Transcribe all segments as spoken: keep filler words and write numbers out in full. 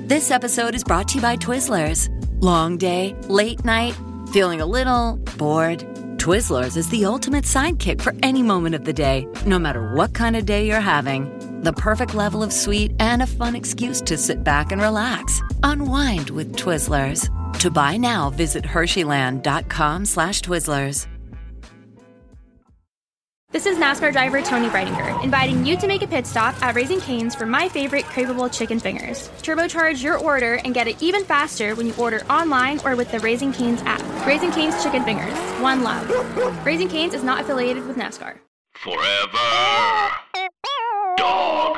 This episode is brought to you by Twizzlers. Long day, late night, feeling a little bored? Twizzlers is the ultimate sidekick for any moment of the day, no matter what kind of day you're having. The perfect level of sweet and a fun excuse to sit back and relax. Unwind with Twizzlers. To buy now, visit Hersheyland.com slash Twizzlers. This is NASCAR driver Tony Breidinger, inviting you to make a pit stop at Raising Cane's for my favorite craveable chicken fingers. Turbocharge your order and get it even faster when you order online or with the Raising Cane's app. Raising Cane's Chicken Fingers. One love. Raising Cane's is not affiliated with NASCAR. Forever. Dog.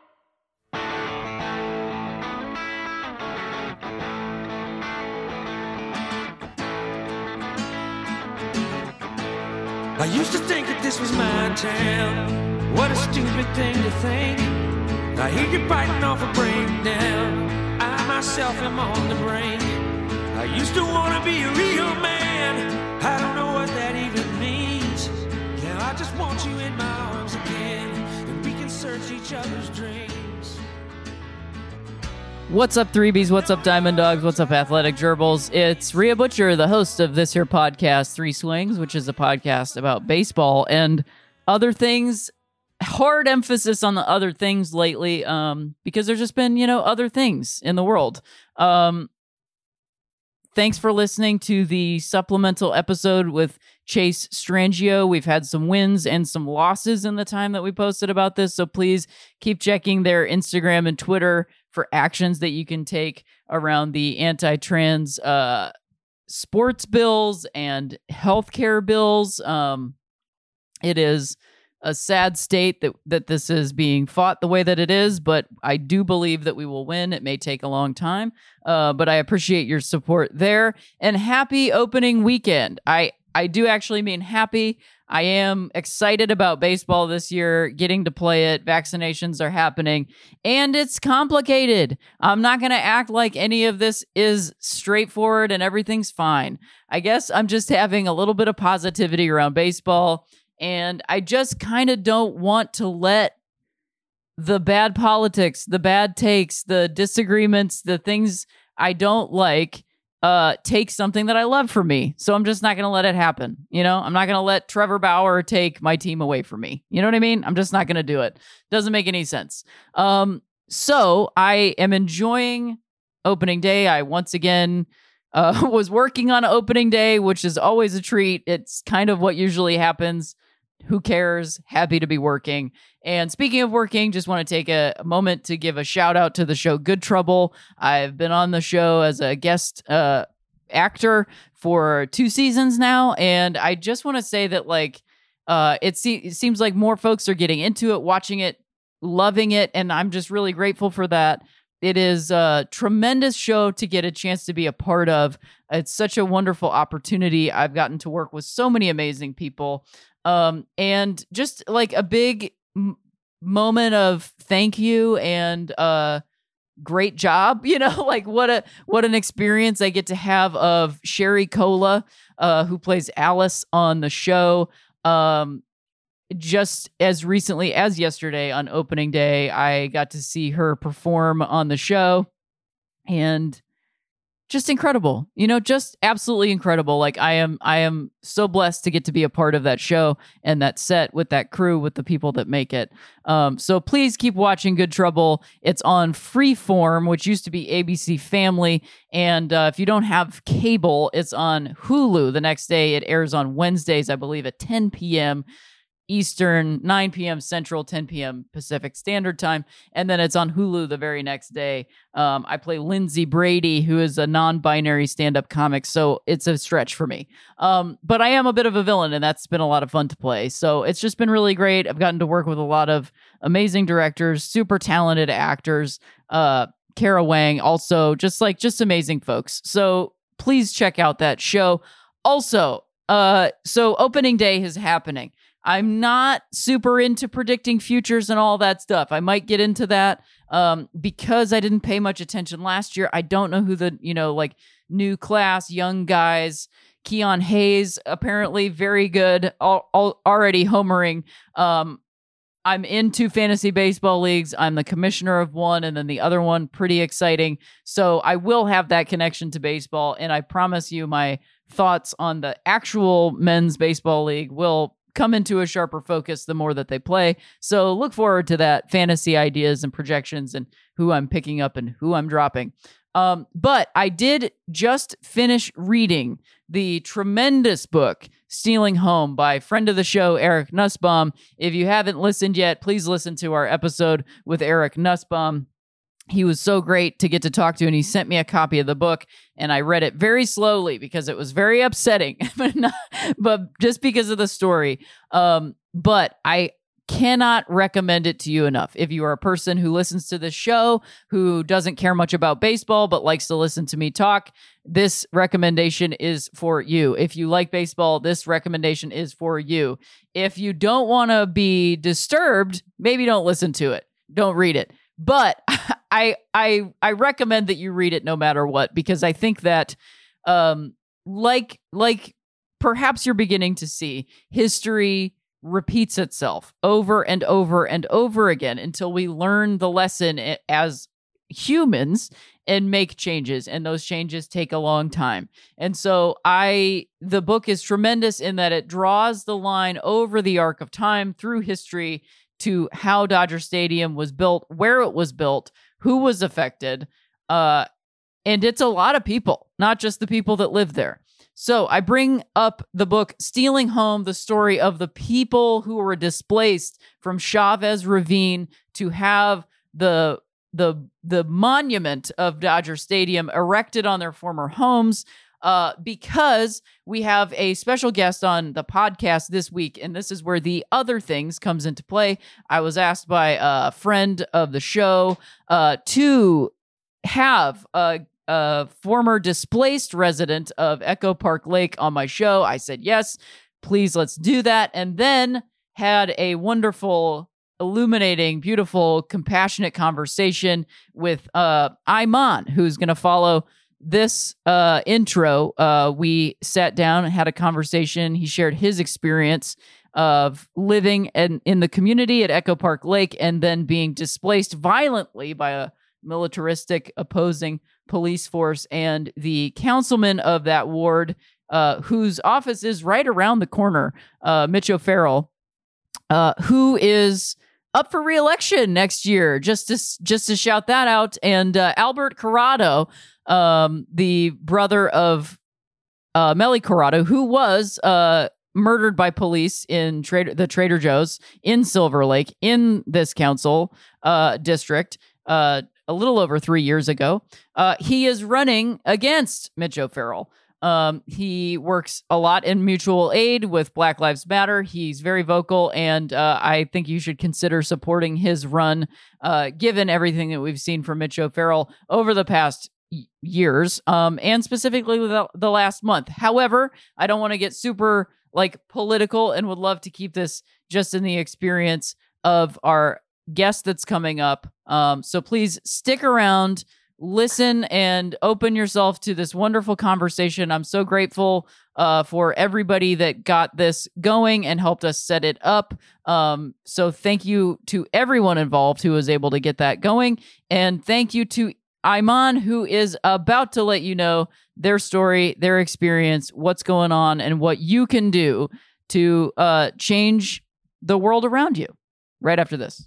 I used to think that this was my town. What a stupid thing to think. I hear you biting off a breakdown. I myself am on the brink. I used to want to be a real man. I don't know what that even means. Yeah, I just want you in my arms again, and we can search each other's dreams. What's up, three Bs? What's up, Diamond Dogs? What's up, Athletic Gerbils? It's Rhea Butcher, the host of this here podcast, Three Swings, which is a podcast about baseball and other things. Hard emphasis on the other things lately, um, because there's just been, you know, other things in the world. Um, thanks for listening to the supplemental episode with Chase Strangio. We've had some wins and some losses in the time that we posted about this, so please keep checking their Instagram and Twitter for actions that you can take around the anti-trans uh, sports bills and healthcare bills. Um, it is a sad state that, that this is being fought the way that it is, but I do believe that we will win. It may take a long time, uh, but I appreciate your support there. And happy opening weekend. I, I do actually mean happy. I am excited about baseball this year, getting to play it. Vaccinations are happening, and it's complicated. I'm not going to act like any of this is straightforward and everything's fine. I guess I'm just having a little bit of positivity around baseball, and I just kind of don't want to let the bad politics, the bad takes, the disagreements, the things I don't like Uh, take something that I love from me. So I'm just not going to let it happen. You know, I'm not going to let Trevor Bauer take my team away from me. You know what I mean? I'm just not going to do it. Doesn't make any sense. Um, so I am enjoying opening day. I once again uh, was working on opening day, which is always a treat. It's kind of what usually happens. Who cares? Happy to be working. And speaking of working, just want to take a, a moment to give a shout out to the show Good Trouble. I've been on the show as a guest uh, actor for two seasons now. And I just want to say that, like, uh, it, se- it seems like more folks are getting into it, watching it, loving it. And I'm just really grateful for that. It is a tremendous show to get a chance to be a part of. It's such a wonderful opportunity. I've gotten to work with so many amazing people. Um, and just like a big m- moment of thank you and, uh, great job, you know, like what a, what an experience I get to have of Sherry Cola, uh, who plays Alice on the show. Um, just as recently as yesterday on opening day, I got to see her perform on the show, and just incredible, you know, just absolutely incredible. Like I am, I am so blessed to get to be a part of that show and that set with that crew, with the people that make it. Um, so please keep watching Good Trouble. It's on Freeform, which used to be A B C Family. And uh, if you don't have cable, it's on Hulu the next day. It airs on Wednesdays, I believe, at ten p.m. Eastern, nine p.m. Central, ten p.m. Pacific Standard Time. And then it's on Hulu the very next day. Um, I play Lindsay Brady, who is a non-binary stand-up comic, so it's a stretch for me. Um, but I am a bit of a villain, and that's been a lot of fun to play. So it's just been really great. I've gotten to work with a lot of amazing directors, super talented actors, uh, Kara Wang, also just like just amazing folks. So please check out that show. Also, uh, so opening day is happening. I'm not super into predicting futures and all that stuff. I might get into that um, because I didn't pay much attention last year. I don't know who the, you know, like new class, young guys, Keon Hayes, apparently very good, all, all, already homering. Um, I'm into fantasy baseball leagues. I'm the commissioner of one, and then the other one, pretty exciting. So I will have that connection to baseball, and I promise you my thoughts on the actual men's baseball league will come into a sharper focus the more that they play. So look forward to that, fantasy ideas and projections and who I'm picking up and who I'm dropping. Um, but I did just finish reading the tremendous book, Stealing Home, by friend of the show, Eric Nussbaum. If you haven't listened yet, please listen to our episode with Eric Nussbaum. He was so great to get to talk to, and he sent me a copy of the book, and I read it very slowly because it was very upsetting, but, not, but just because of the story. Um, but I cannot recommend it to you enough. If you are a person who listens to this show, who doesn't care much about baseball, but likes to listen to me talk, this recommendation is for you. If you like baseball, this recommendation is for you. If you don't want to be disturbed, maybe don't listen to it. Don't read it. But I I I recommend that you read it no matter what, because I think that um like like perhaps you're beginning to see, history repeats itself over and over and over again until we learn the lesson as humans and make changes, and those changes take a long time. And so I the book is tremendous in that it draws the line over the arc of time through history to how Dodger Stadium was built, where it was built, who was affected, uh, and it's a lot of people, not just the people that live there. So I bring up the book Stealing Home, the story of the people who were displaced from Chavez Ravine to have the the the monument of Dodger Stadium erected on their former homes. Uh, because we have a special guest on the podcast this week, and this is where the other things comes into play. I was asked by a friend of the show uh, to have a, a former displaced resident of Echo Park Lake on my show. I said, yes, please, let's do that. And then had a wonderful, illuminating, beautiful, compassionate conversation with uh, Iman, who's going to follow this uh, intro. Uh, we sat down and had a conversation. He shared his experience of living in, in the community at Echo Park Lake and then being displaced violently by a militaristic opposing police force, and the councilman of that ward, uh, whose office is right around the corner, uh, Mitch O'Farrell, uh, who is up for re-election next year, just to just to shout that out. And uh, Albert Corrado, um, the brother of uh, Melly Corrado, who was uh, murdered by police in Trader, the Trader Joe's in Silver Lake in this council uh, district uh, a little over three years ago. Uh, he is running against Mitch O'Farrell. Um, he works a lot in mutual aid with Black Lives Matter. He's very vocal, and uh, I think you should consider supporting his run, uh, given everything that we've seen from Mitch O'Farrell over the past y- years, um, and specifically the, the last month. However, I don't want to get super like political, and would love to keep this just in the experience of our guest that's coming up. Um, so please stick around. Listen and open yourself to this wonderful conversation. I'm so grateful uh, for everybody that got this going and helped us set it up. Um, so thank you to everyone involved who was able to get that going. And thank you to Iman, who is about to let you know their story, their experience, what's going on, and what you can do to uh, change the world around you right after this.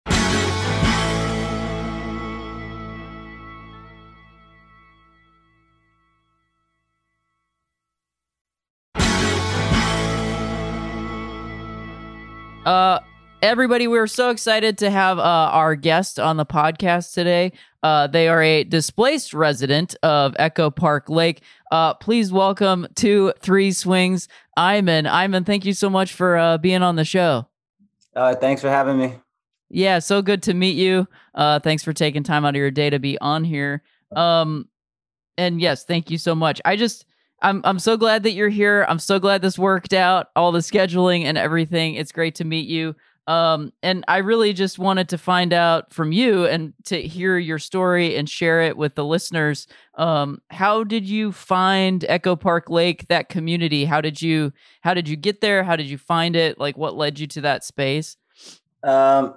Uh, everybody, we're so excited to have uh, our guest on the podcast today. Uh, they are a displaced resident of Echo Park Lake. Uh, please welcome to Three Swings, Iman. Iman, thank you so much for uh, being on the show. Uh, thanks for having me. Yeah, so good to meet you. Uh, thanks for taking time out of your day to be on here. Um, and yes, thank you so much. I just... I'm I'm so glad that you're here. I'm so glad this worked out, all the scheduling and everything. It's great to meet you. Um, and I really just wanted to find out from you and to hear your story and share it with the listeners. Um, how did you find Echo Park Lake, that community? How did you how did you get there? How did you find it? Like, what led you to that space? Um,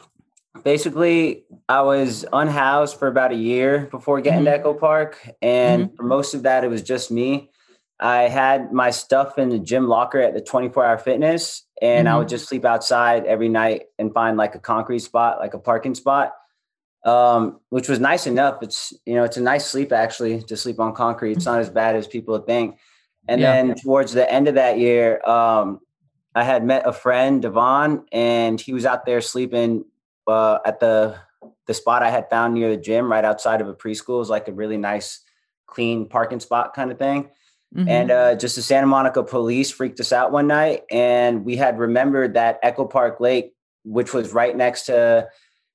basically, I was unhoused for about a year before getting Mhm. to Echo Park. And Mhm. for most of that, it was just me. I had my stuff in the gym locker at the twenty-four hour fitness, and I Mhm. would just sleep outside every night and find like a concrete spot, like a parking spot, um, which was nice enough. It's, you know, it's a nice sleep actually to sleep on concrete. It's not as bad as people think. And Yeah. then towards the end of that year, um, I had met a friend, Devon, and he was out there sleeping uh, at the the spot I had found near the gym, right outside of a preschool. It was like a really nice, clean parking spot kind of thing. Mhm. And uh, just the Santa Monica police freaked us out one night, and we had remembered that Echo Park Lake, which was right next to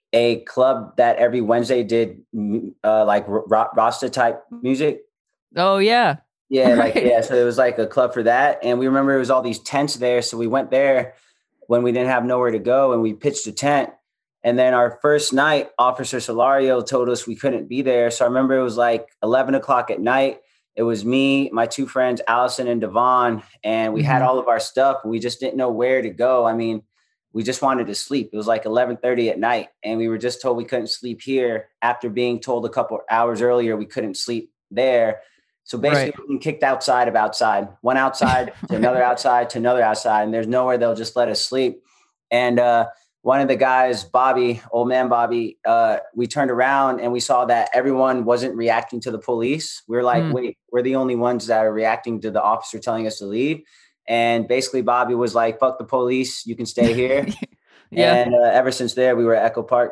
a club that every Wednesday did uh, like r- Rasta type music. Oh yeah. Yeah, like Right. yeah. So it was like a club for that, and we remember it was all these tents there. So we went there when we didn't have nowhere to go, and we pitched a tent. And then our first night, Officer Solario told us we couldn't be there. So I remember it was like eleven o'clock at night. It was me, my two friends, Allison and Devon, and we had Mhm. all of our stuff. And we just didn't know where to go. I mean, we just wanted to sleep. It was like eleven thirty at night, and we were just told we couldn't sleep here after being told a couple hours earlier we couldn't sleep there. So basically, Right. we're being kicked outside of outside, one outside to another outside to another outside, and there's nowhere they'll just let us sleep. And uh, one of the guys, Bobby, old man Bobby, uh, we turned around and we saw that everyone wasn't reacting to the police. We were like, Mm. wait, we're the only ones that are reacting to the officer telling us to leave. And basically, Bobby was like, fuck the police, you can stay here. Yeah. And uh, ever since there, we were at Echo Park.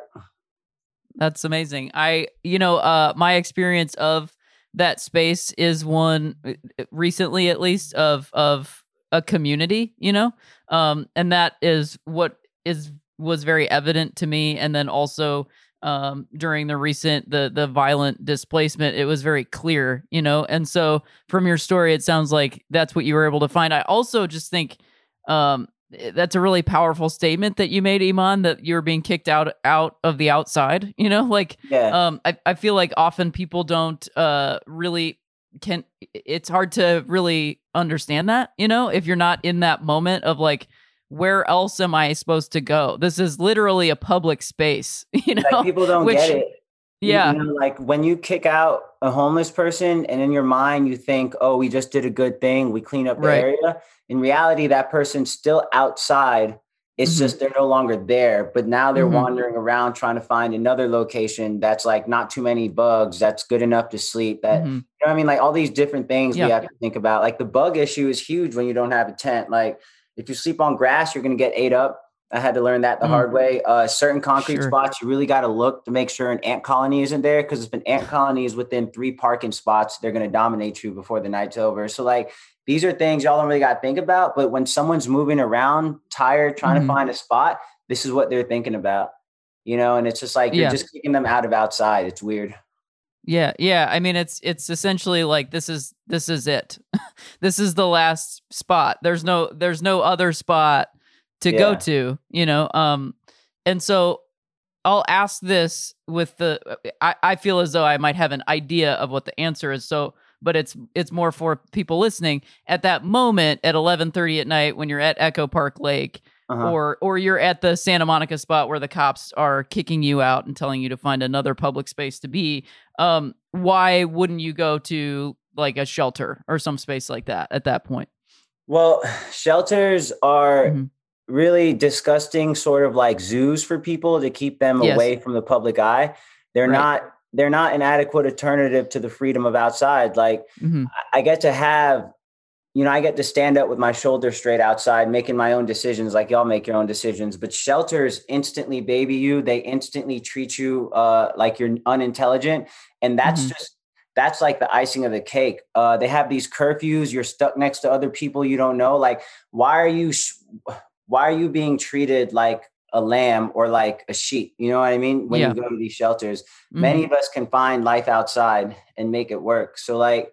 That's amazing. I, you know, uh, my experience of that space is one uh, recently, at least, of of a community. You know, um, and that is what is was very evident to me. And then also um, during the recent the the violent displacement, it was very clear. You know, and so from your story, it sounds like that's what you were able to find. I also just think. Um, that's a really powerful statement that you made, Iman, that you're being kicked out out of the outside. You know, like Yeah. um, I, I feel like often people don't uh really can. It's hard to really understand that. You know, if you're not in that moment of like, where else am I supposed to go? This is literally a public space. You know, Like people don't which get it. You, yeah, you know, like when you kick out a homeless person and in your mind you think, oh, we just did a good thing. We clean up the right. area. In reality, that person's still outside. It's Mhm. just they're no longer there. But now they're Mhm. wandering around trying to find another location that's like not too many bugs, that's good enough to sleep. That Mhm. you know what I mean? Like all these different things we Yeah. have to think about. Like the bug issue is huge when you don't have a tent. Like if you sleep on grass, you're gonna get ate up. I had to learn that the Mm. hard way. Uh, certain concrete Sure. spots, you really got to look to make sure an ant colony isn't there. Because if an ant colony is within three parking spots, they're going to dominate you before the night's over. So, like, these are things y'all don't really got to think about. But when someone's moving around, tired, trying Mhm. to find a spot, this is what they're thinking about, you know? And it's just like you're Yeah. just kicking them out of outside. It's weird. Yeah, yeah. I mean, it's it's essentially like this is this is it. This is the last spot. There's no there's no other spot to go Yeah. to, you know. Um, and so I'll ask this with the. I I feel as though I might have an idea of what the answer is. So, but it's it's more for people listening at that moment at eleven thirty at night when you're at Echo Park Lake. Uh-huh. Or or you're at the Santa Monica spot where the cops are kicking you out and telling you to find another public space to be. Um, why wouldn't you go to like a shelter or some space like that at that point? Well, shelters are Mhm. really disgusting, sort of like zoos for people to keep them Yes. away from the public eye. They're Right. not they're not an adequate alternative to the freedom of outside. Like Mhm. I I get to have, you know, I get to stand up with my shoulders straight outside, making my own decisions like y'all make your own decisions. But shelters instantly baby you. They instantly treat you uh, like you're unintelligent. And that's Mhm. just, that's like the icing of the cake. Uh, they have these curfews. You're stuck next to other people you don't know. Like, why are you, sh- why are you being treated like a lamb or like a sheep? You know what I mean? When Yeah. you go to these shelters, Mhm. many of us can find life outside and make it work. So like,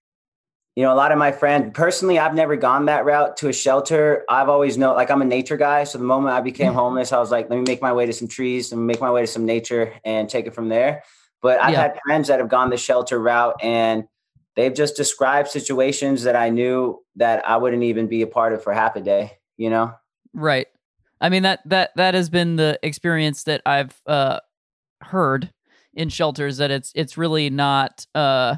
you know, a lot of my friends, personally, I've never gone that route to a shelter. I've always known, like I'm a nature guy. So the moment I became homeless, I was like, let me make my way to some trees and make my way to some nature and take it from there. But I've Yeah. had friends that have gone the shelter route and they've just described situations that I knew that I wouldn't even be a part of for half a day, you know? Right. I mean, that that that has been the experience that I've uh, heard in shelters, that it's it's really not. Uh,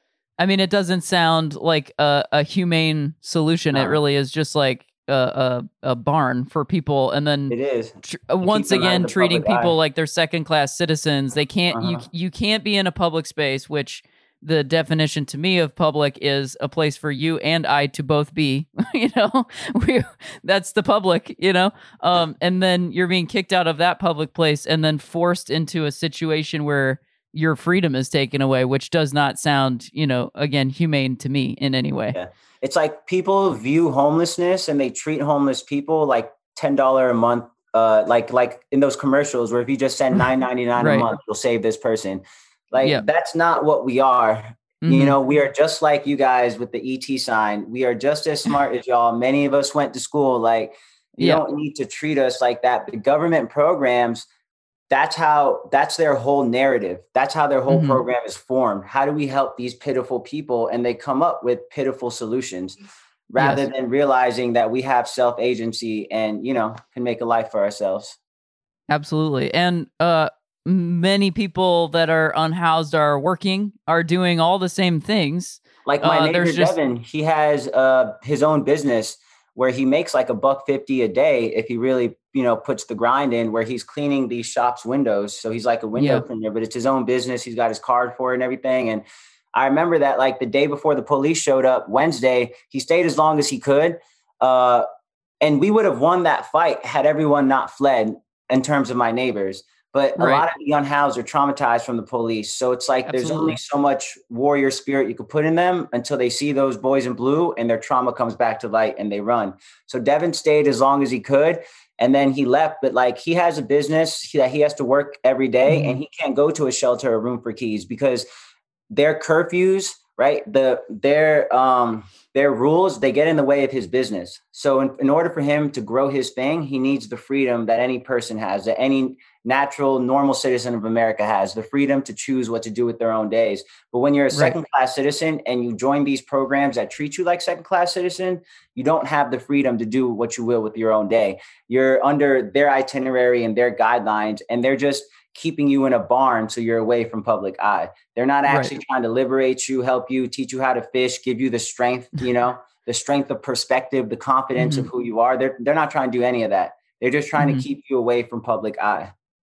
I mean, it doesn't sound like a, a humane solution. No. It really is just like a, a, a barn for people, and then It is. tr- once them out of again the treating public people eye. like they're second class citizens. They can't you Uh-huh. you can't be in a public space, which the definition to me of public is a place for you and I to both be. You know, we that's the public. You know, um, and then you're being kicked out of that public place and then forced into a situation where your freedom is taken away, which does not sound, you know, again, humane to me in any way. Yeah. It's like people view homelessness and they treat homeless people like ten dollars a month. Uh, like, like in those commercials where if you just send nine ninety-nine Right. a month, you'll save this person. Like, Yeah. that's not what we are. You Mhm. know, we are just like you guys with the E T sign. We are just as smart as y'all. Many of us went to school. Like, you Yeah. don't need to treat us like that. The government programs, that's how, that's their whole narrative. That's how their whole Mhm. program is formed. How do we help these pitiful people? And they come up with pitiful solutions rather Yes. than realizing that we have self-agency and, you know, can make a life for ourselves. Absolutely. And uh, many people that are unhoused are working, are doing all the same things. Like my Uh, neighbor there's just- Devin, he has uh, his own business where he makes like a buck fifty a day if he really, you know, puts the grind in, where he's cleaning these shops' windows. So he's like a window Yeah. cleaner, but it's his own business. He's got his card for it and everything. And I remember that like the day before the police showed up, Wednesday, he stayed as long as he could. Uh, and we would have won that fight had everyone not fled in terms of my neighbors. But a Right. lot of the unhoused are traumatized from the police. So it's like there's Absolutely. only so much warrior spirit you could put in them until they see those boys in blue and their trauma comes back to light and they run. So Devin stayed as long as he could. And then he left, but like he has a business that he has to work every day, Mhm. and he can't go to a shelter or room for keys because their curfews, right? The their um their rules, they get in the way of his business. So in, in order for him to grow his thing, he needs the freedom that any person has, that any natural, normal citizen of America has, the freedom to choose what to do with their own days. But when you're a Right. second class citizen and you join these programs that treat you like second class citizen, you don't have the freedom to do what you will with your own day. You're under their itinerary and their guidelines, and they're just keeping you in a barn so you're away from public eye. They're not actually Right. trying to liberate you, help you, teach you how to fish, give you the strength, you know, the strength of perspective, the confidence Mm-hmm. of who you are. They're they're not trying to do any of that. They're just trying Mhm. to keep you away from public eye.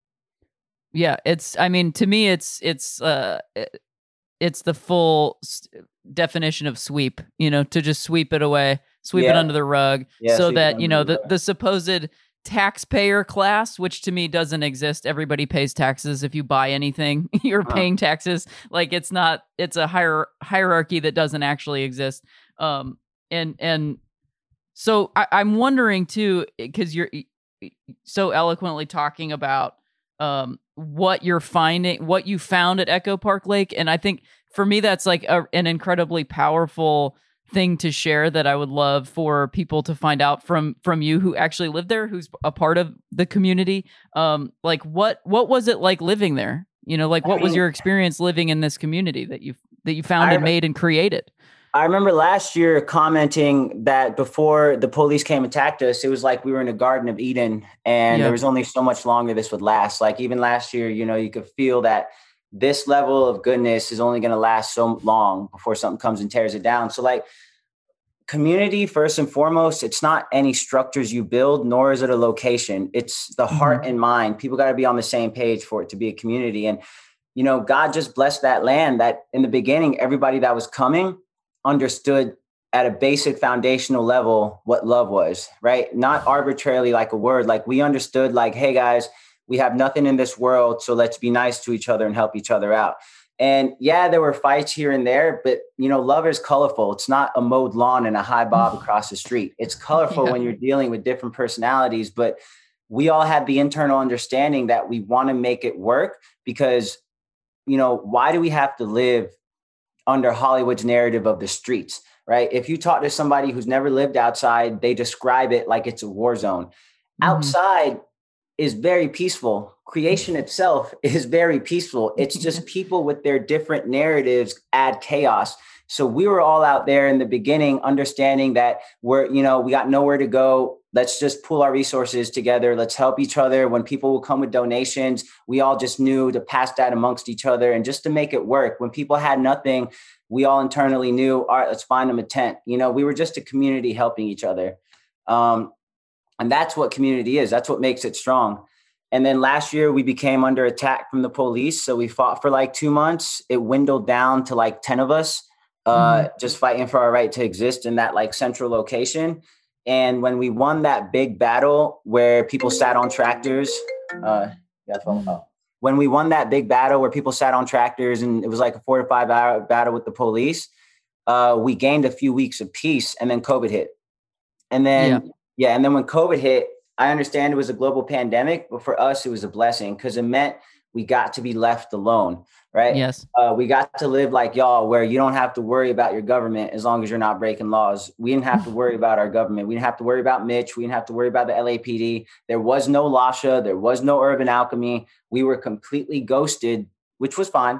Yeah, it's. I mean, to me, it's it's uh, it- it's the full s- definition of sweep. You know, to just sweep it away, sweep it Yeah. under the rug, Yeah, so sweep it that you under know the the rug. the supposed taxpayer class, which to me doesn't exist. Everybody pays taxes. If you buy anything, you're Huh. paying taxes. Like it's not. It's a hier- hierarchy that doesn't actually exist. Um, and and so I, I'm wondering too, because you're so eloquently talking about um what you're finding, what you found at Echo Park Lake, and I think for me that's like a, an incredibly powerful thing to share that I would love for people to find out from from you who actually live there, who's a part of the community. Um, like what what was it like living there? You know, like I what was mean- your experience living in this community that you that you found I and rem- made and created? I remember last year commenting that before the police came and attacked us, it was like we were in a Garden of Eden, and Yeah. there was only so much longer this would last. Like even last year, you know, you could feel that this level of goodness is only going to last so long before something comes and tears it down. So like community, first and foremost, it's not any structures you build, nor is it a location. It's the heart and mind. People got to be on the same page for it to be a community. And, you know, God just blessed that land that in the beginning, everybody that was coming understood at a basic foundational level what love was, right? Not arbitrarily like a word. Like we understood like, hey guys, we have nothing in this world, so let's be nice to each other and help each other out. And yeah, there were fights here and there, but you know, love is colorful. It's not a mowed lawn and a high bob across the street. It's colorful Yeah. when you're dealing with different personalities, but we all had the internal understanding that we want to make it work because, you know, why do we have to live under Hollywood's narrative of the streets, right? If you talk to somebody who's never lived outside, they describe it like it's a war zone. Mhm. Outside is very peaceful. Creation itself is very peaceful. It's just people with their different narratives add chaos. So we were all out there in the beginning, understanding that we're, you know, we got nowhere to go. let's just pool our resources together. Let's help each other. When people will come with donations, we all just knew to pass that amongst each other and just to make it work. When people had nothing, we all internally knew, all right, let's find them a tent. You know, we were just a community helping each other. Um, and that's what community is. That's what makes it strong. And then last year we became under attack from the police. So we fought for like two months. It dwindled down to like ten of us, uh, mm-hmm. just fighting for our right to exist in that like central location. And when we won that big battle where people sat on tractors, uh, yeah, oh. when we won that big battle where people sat on tractors and it was like a four to five hour battle with the police, uh, we gained a few weeks of peace and then COVID hit. And then, yeah. yeah, and then when COVID hit, I understand it was a global pandemic, but for us, it was a blessing because it meant we got to be left alone, right? Yes. Uh, we got to live like y'all, where you don't have to worry about your government as long as you're not breaking laws. We didn't have to worry about our government. We didn't have to worry about Mitch. We didn't have to worry about the L A P D. There was no Lasha. There was no Urban Alchemy. We were completely ghosted, which was fine.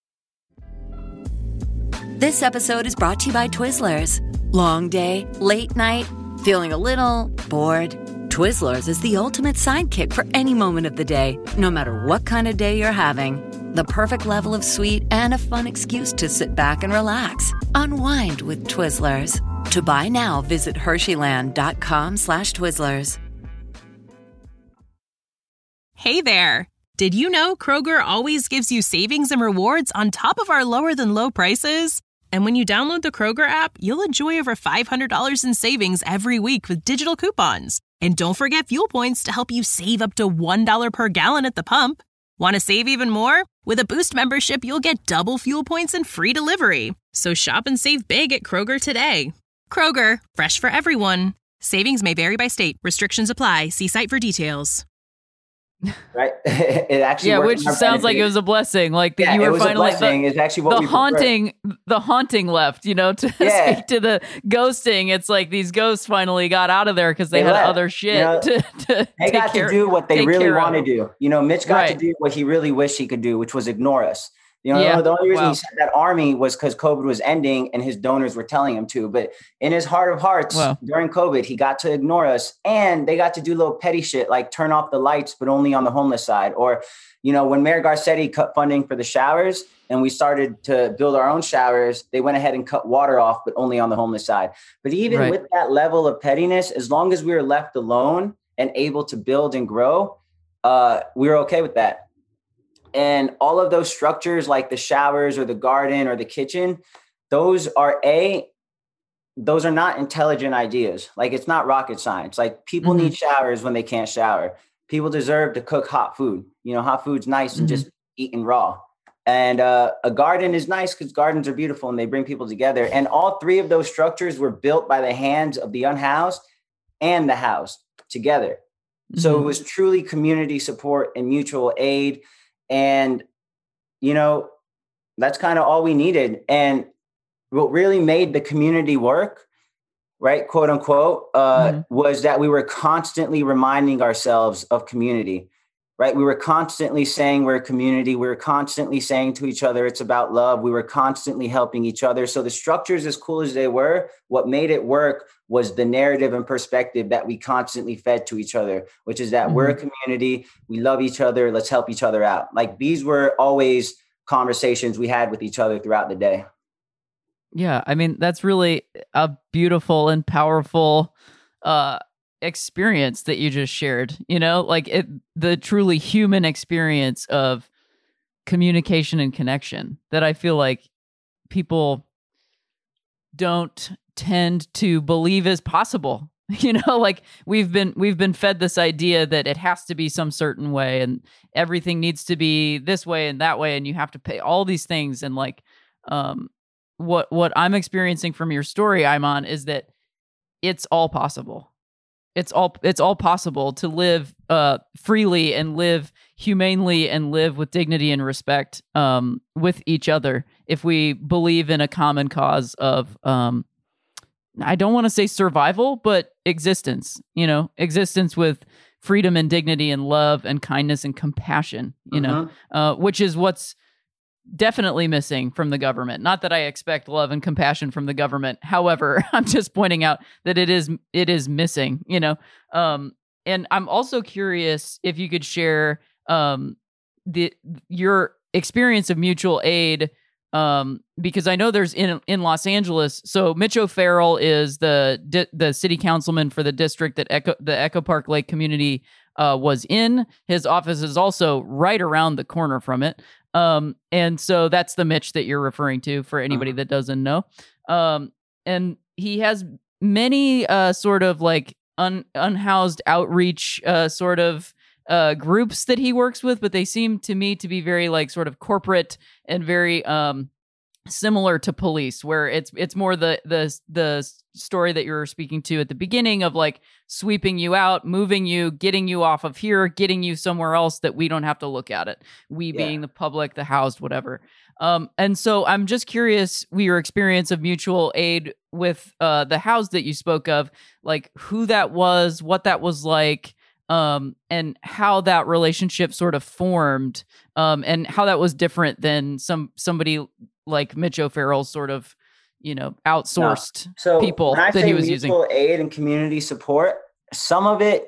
This episode is brought to you by Twizzlers. Long day, late night, feeling a little bored? Twizzlers is the ultimate sidekick for any moment of the day, no matter what kind of day you're having. The perfect level of sweet and a fun excuse to sit back and relax. Unwind with Twizzlers. To buy now, visit Hersheyland.com slash Twizzlers. Hey there. Did you know Kroger always gives you savings and rewards on top of our lower than low prices? And when you download the Kroger app, you'll enjoy over five hundred dollars in savings every week with digital coupons. And don't forget fuel points to help you save up to one dollar per gallon at the pump. Want to save even more? With a Boost membership, you'll get double fuel points and free delivery. So shop and save big at Kroger today. Kroger, fresh for everyone. Savings may vary by state. Restrictions apply. See site for details. Right? It actually yeah, which sounds like it was a blessing. Like that yeah, you were it was finally a blessing. the, it's actually what the we haunting, prefer. the haunting left. You know, to yeah. speak to the ghosting. It's like these ghosts finally got out of there because they, they, had left. other shit. You know, to, to they got care, to do what they really want of. to do. You know, Mitch got right. to do what he really wished he could do, which was ignore us. You know, yeah. the only reason wow. he said that army was because COVID was ending and his donors were telling him to. But in his heart of hearts, wow. during COVID, he got to ignore us. And they got to do little petty shit like turn off the lights, but only on the homeless side. Or, you know, when Mayor Garcetti cut funding for the showers and we started to build our own showers, they went ahead and cut water off, but only on the homeless side. But even right. with that level of pettiness, as long as we were left alone and able to build and grow, uh, we were okay with that. And all of those structures like the showers or the garden or the kitchen, those are a, those are not intelligent ideas. Like it's not rocket science. Like people mm-hmm. need showers when they can't shower. People deserve to cook hot food. You know, hot food's nice mm-hmm. and just eaten raw. And uh, a garden is nice because gardens are beautiful and they bring people together. And all three of those structures were built by the hands of the unhoused and the housed together. Mm-hmm. So it was truly community support and mutual aid. And, you know, that's kind of all we needed. And what really made the community work, right, quote unquote, uh, mm-hmm. was that we were constantly reminding ourselves of community, right? We were constantly saying we're a community. We were constantly saying to each other, it's about love. We were constantly helping each other. So the structures, as cool as they were, what made it work was the narrative and perspective that we constantly fed to each other, which is that mm-hmm. we're a community. We love each other. Let's help each other out. Like these were always conversations we had with each other throughout the day. Yeah. I mean, that's really a beautiful and powerful uh, experience that you just shared, you know, like it, the truly human experience of communication and connection that I feel like people don't tend to believe is possible. You know, like we've been we've been fed this idea that it has to be some certain way and everything needs to be this way and that way and you have to pay all these things. And like um what what I'm experiencing from your story, Iman, is that it's all possible. It's all it's all possible to live uh freely and live humanely and live with dignity and respect um with each other if we believe in a common cause of um I don't want to say survival, but existence, you know, existence with freedom and dignity and love and kindness and compassion, you uh-huh. know, uh, which is what's definitely missing from the government. Not that I expect love and compassion from the government. However, I'm just pointing out that it is it is missing, you know. Um, and I'm also curious if you could share um, the your experience of mutual aid, um, because I know there's in in Los Angeles. So Mitch O'Farrell is the di- the city councilman for the district that Echo, the Echo Park Lake community uh, was in. His office is also right around the corner from it. Um, and so that's the Mitch that you're referring to for anybody that doesn't know. Um, and he has many, uh, sort of like un- unhoused outreach, uh, sort of, uh, groups that he works with, but they seem to me to be very like sort of corporate and very, um, similar to police, where it's it's more the the the story that you're speaking to at the beginning of like sweeping you out, moving you, getting you off of here, getting you somewhere else that we don't have to look at it. We yeah. being the public, the housed, whatever. Um, and so I'm just curious, your experience of mutual aid with uh, the housed that you spoke of, like who that was, what that was like, um, and how that relationship sort of formed, um, and how that was different than some somebody like Mitch O'Farrell's sort of, you know, outsourced no. so people when I that say he was mutual using. aid and community support, some of it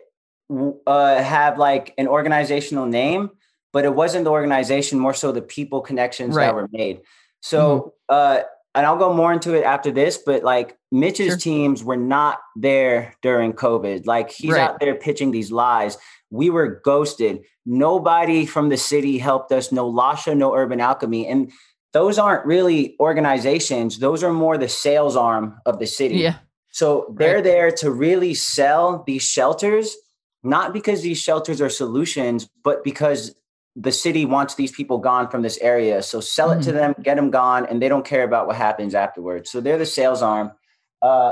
uh, have like an organizational name, but it wasn't the organization, more so the people connections right. that were made. So, mm-hmm. uh, and I'll go more into it after this, but like Mitch's sure. teams were not there during COVID. Like he's right. out there pitching these lies. We were ghosted. Nobody from the city helped us. No Lasha, no Urban Alchemy. And those aren't really organizations. Those are more the sales arm of the city. Yeah. So they're right. there to really sell these shelters, not because these shelters are solutions, but because the city wants these people gone from this area. So sell mm-hmm. it to them, get them gone, and they don't care about what happens afterwards. So they're the sales arm. Uh,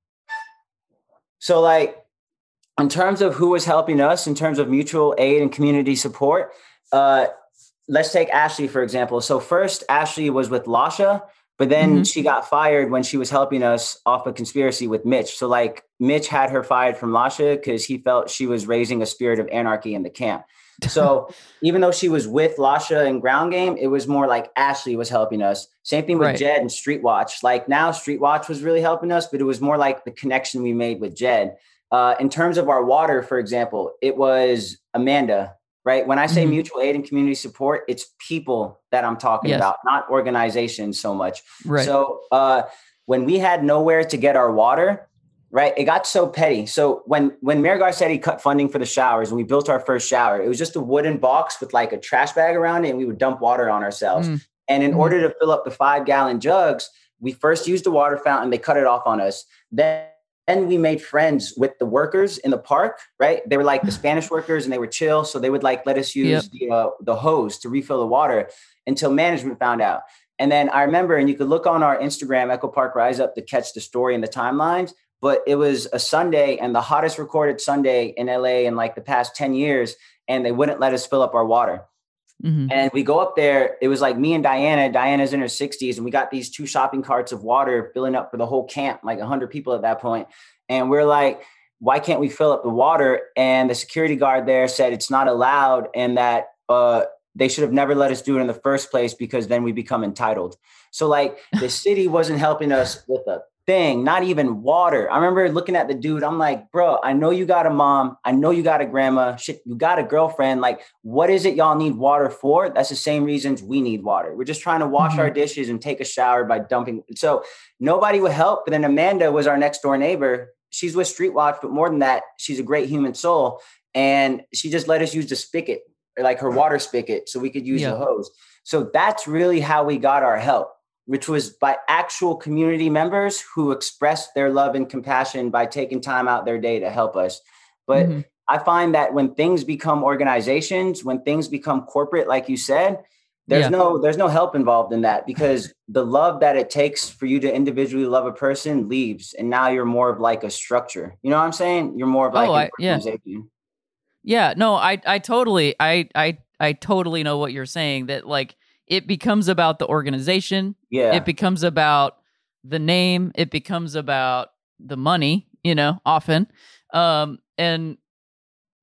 so like in terms of who was helping us, in terms of mutual aid and community support, uh, let's take Ashley, for example. So first, Ashley was with Lasha, but then mm-hmm. she got fired when she was helping us off a conspiracy with Mitch. So like Mitch had her fired from Lasha because he felt she was raising a spirit of anarchy in the camp. So even though she was with Lasha in ground game, it was more like Ashley was helping us. Same thing with right. Jed and Street Watch. Like now Street Watch was really helping us, but it was more like the connection we made with Jed. Uh, in terms of our water, for example, it was Amanda. Right. When I say mm-hmm. mutual aid and community support, it's people that I'm talking yes. about, not organizations so much. Right. So uh, when we had nowhere to get our water, right, it got so petty. So when when Mayor Garcetti cut funding for the showers and we built our first shower, it was just a wooden box with like a trash bag around it, and we would dump water on ourselves. Mm-hmm. And in mm-hmm. order to fill up the five gallon jugs, we first used the water fountain. They cut it off on us. Then And we made friends with the workers in the park, right? They were like the Spanish workers and they were chill. So they would like let us use yep. the, uh, the hose to refill the water until management found out. And then I remember, and you could look on our Instagram, Echo Park Rise Up, to catch the story and the timelines. But it was a Sunday and the hottest recorded Sunday in L A in like the past ten years. And they wouldn't let us fill up our water. Mm-hmm. And we go up there. It was like me and Diana. Diana's in her sixties. And we got these two shopping carts of water filling up for the whole camp, like one hundred people at that point. And we're like, why can't we fill up the water? And the security guard there said it's not allowed, and that uh, they should have never let us do it in the first place because then we become entitled. So like the city wasn't helping us with a thing, not even water. I remember looking at the dude. I'm like, bro, I know you got a mom. I know you got a grandma. Shit, you got a girlfriend. Like, what is it y'all need water for? That's the same reasons we need water. We're just trying to wash mm-hmm. our dishes and take a shower by dumping. So nobody would help. But then Amanda was our next door neighbor. She's with Street Watch, but more than that, she's a great human soul. And she just let us use the spigot, or like her water spigot, so we could use yeah. the hose. So that's really how we got our help, which was by actual community members who expressed their love and compassion by taking time out their day to help us. But mm-hmm. I find that when things become organizations, when things become corporate, like you said, there's yeah. no there's no help involved in that, because the love that it takes for you to individually love a person leaves. And now you're more of like a structure. You know what I'm saying? You're more of like oh, an I, organization. Yeah. yeah, no, I I totally I I I totally know what you're saying, that like it becomes about the organization. Yeah. It becomes about the name. It becomes about the money, you know, often. Um, and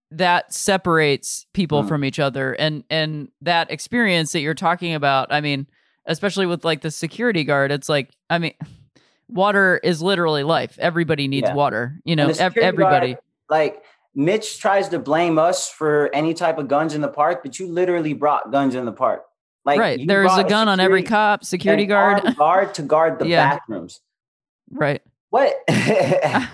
that separates people Mm. from each other. And, and that experience that you're talking about, I mean, especially with like the security guard, it's like, I mean, water is literally life. Everybody needs Yeah. water, you know, And the ev- security everybody. guard, like Mitch tries to blame us for any type of guns in the park, but you literally brought guns in the park. Like Right. you There's a brought gun on every security- cop, security an guard. armed guard to guard the Yeah. bathrooms. Right. What? I,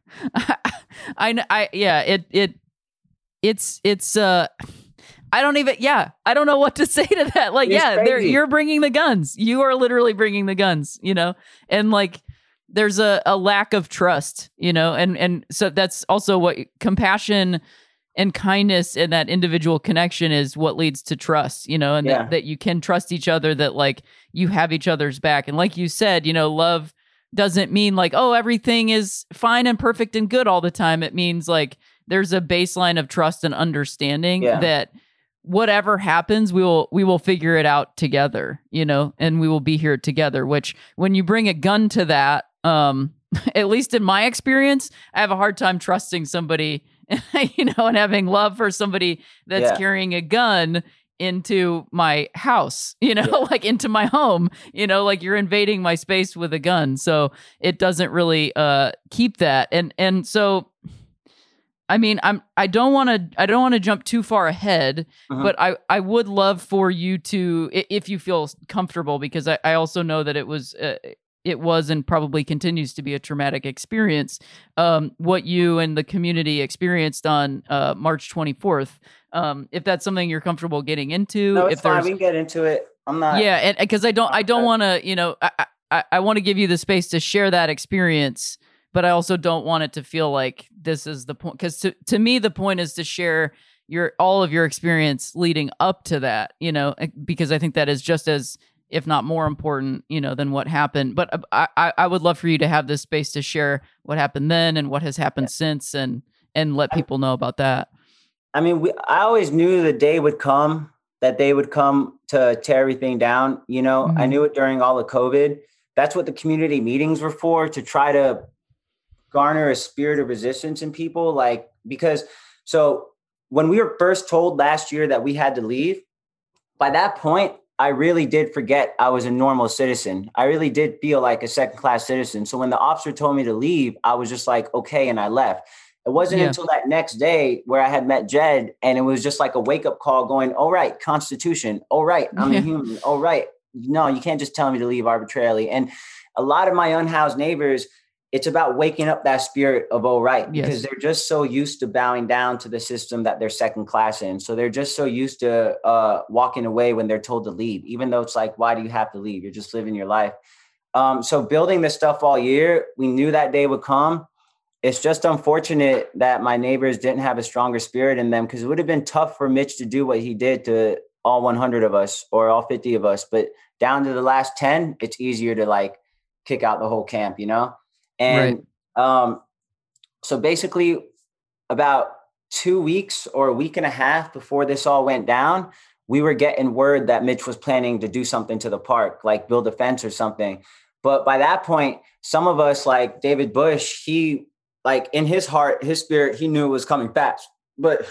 kn- I, yeah, it, it, it's, it's, uh, I don't even, yeah, I don't know what to say to that. Like, It's yeah, they're, crazy. you're bringing the guns. You are literally bringing the guns, you know, and like, there's a, a lack of trust, you know, and, and so that's also what compassion and kindness and that individual connection is what leads to trust, you know, and Yeah. that, that you can trust each other, that like you have each other's back. And like you said, you know, love doesn't mean like, oh, everything is fine and perfect and good all the time. It means like there's a baseline of trust and understanding Yeah. that whatever happens, we will we will figure it out together, you know, and we will be here together. Which when you bring a gun to that, um, at least in my experience, I have a hard time trusting somebody, you know, and having love for somebody that's Yeah. carrying a gun into my house, you know, Yeah. like into my home, you know, like you're invading my space with a gun. So it doesn't really uh keep that. And and so I mean, I'm I don't want to I don't want to jump too far ahead, Mhm. but I I would love for you to, i- if you feel comfortable, because I, I also know that it was uh, it was and probably continues to be a traumatic experience. Um, what you and the community experienced on uh, March twenty-fourth. Um, if that's something you're comfortable getting into, No, it's if fine. there's We can get into it. I'm not. yeah, and because I don't, I don't Okay. want to, you know, I, I, I want to give you the space to share that experience, but I also don't want it to feel like this is the point. Because to to me, the point is to share your all of your experience leading up to that, you know, because I think that is just as, if not more important, you know, than what happened. But I, I, I would love for you to have this space to share what happened then and what has happened since, and and let people know about that. I mean, we, I always knew the day would come that they would come to tear everything down. You know, I Mhm. knew it during all of COVID. That's what the community meetings were for, to try to garner a spirit of resistance in people. Like, because so when we were first told last year that we had to leave, by that point, I really did forget I was a normal citizen. I really did feel like a second class citizen. So when the officer told me to leave, I was just like, okay. And I left. It wasn't Yeah. until that next day where I had met Jed, and it was just like a wake up call going, oh, right, Constitution. Oh, right, I'm Yeah. a human. Oh, right. No, you can't just tell me to leave arbitrarily. And a lot of my unhoused neighbors, it's about waking up that spirit of, oh, right, because Yes. they're just so used to bowing down to the system that they're second class in. So they're just so used to uh, walking away when they're told to leave, even though it's like, why do you have to leave? You're just living your life. Um, so building this stuff all year, we knew that day would come. It's just unfortunate that my neighbors didn't have a stronger spirit in them, because it would have been tough for Mitch to do what he did to all one hundred of us or all fifty of us. But down to the last ten, it's easier to like kick out the whole camp, you know? And um, so basically about two weeks or a week and a half before this all went down, we were getting word that Mitch was planning to do something to the park, like build a fence or something. But by that point, some of us, like David Bush, he, like in his heart, his spirit, he knew it was coming fast. But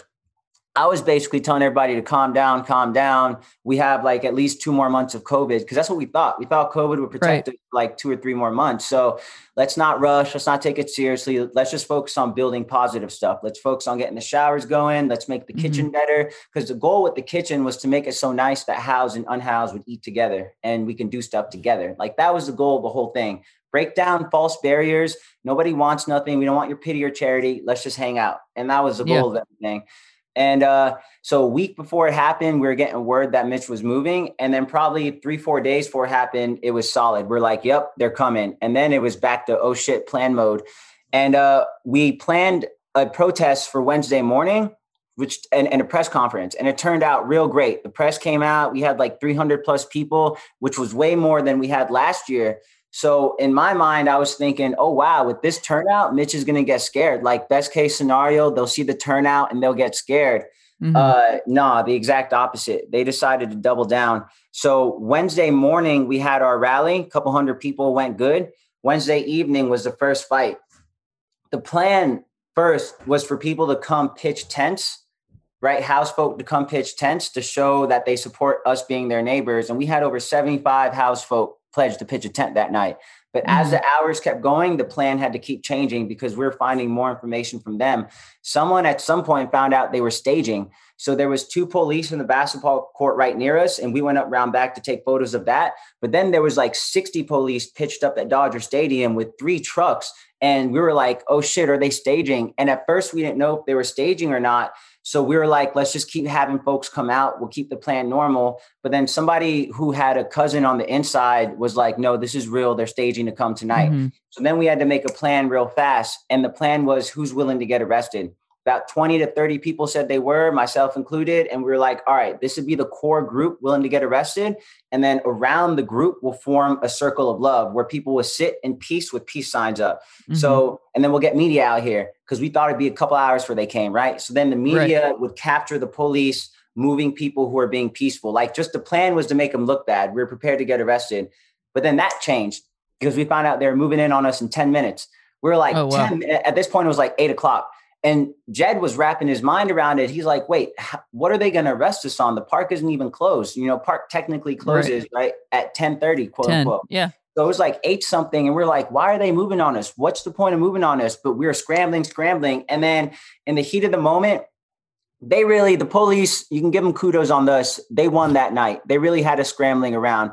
I was basically telling everybody to calm down, calm down. We have like at least two more months of COVID, because that's what we thought. We thought COVID would protect Right. us for like two or three more months. So let's not rush. Let's not take it seriously. Let's just focus on building positive stuff. Let's focus on getting the showers going. Let's make the Mhm. kitchen better. Because the goal with the kitchen was to make it so nice that housed and unhoused would eat together and we can do stuff together. Like that was the goal of the whole thing. Break down false barriers. Nobody wants nothing. We don't want your pity or charity. Let's just hang out. And that was the goal Yeah. of everything. And uh, so a week before it happened, we were getting word that Mitch was moving. And then probably three, four days before it happened, it was solid. We're like, yep, they're coming. And then it was back to, oh shit, plan mode. And uh, we planned a protest for Wednesday morning, which and, and a press conference. And it turned out real great. The press came out. We had like three hundred plus people, which was way more than we had last year. So in my mind, I was thinking, oh, wow, with this turnout, Mitch is going to get scared. Like best case scenario, they'll see the turnout and they'll get scared. Mhm. Uh, nah, the exact opposite. They decided to double down. So Wednesday morning, we had our rally. A couple hundred people went good. Wednesday evening was the first fight. The plan first was for people to come pitch tents, right? House folk to come pitch tents to show that they support us being their neighbors. And we had over seventy-five house folk pledge to pitch a tent that night. But as the hours kept going, the plan had to keep changing because we were finding more information from them. Someone at some point found out they were staging. So there was two police in the basketball court right near us, and we went up round back to take photos of that. But then there was like sixty police pitched up at Dodger Stadium with three trucks. And we were like, oh shit, are they staging? And at first we didn't know if they were staging or not. So we were like, let's just keep having folks come out. We'll keep the plan normal. But then somebody who had a cousin on the inside was like, no, this is real. They're staging to come tonight. Mm-hmm. So then we had to make a plan real fast. And the plan was who's willing to get arrested. About twenty to thirty people said they were, myself included. And we were like, all right, this would be the core group willing to get arrested. And then around the group will form a circle of love where people will sit in peace with peace signs up. Mm-hmm. So, and then we'll get media out here because we thought it'd be a couple hours before they came, right? So then the media right. would capture the police moving people who are being peaceful. Like just the plan was to make them look bad. We were prepared to get arrested. But then that changed because we found out they were moving in on us in ten minutes. We were like, oh, wow. ten, at this point, it was like eight o'clock. And Jed was wrapping his mind around it. He's like, wait, what are they going to arrest us on? The park isn't even closed. You know, park technically closes, right, right at ten thirty, quote ten, unquote. Yeah. So it was like eight something. And we're like, why are they moving on us? What's the point of moving on us? But we were scrambling, scrambling. And then in the heat of the moment, they really, the police, you can give them kudos on this. They won that night. They really had us scrambling around.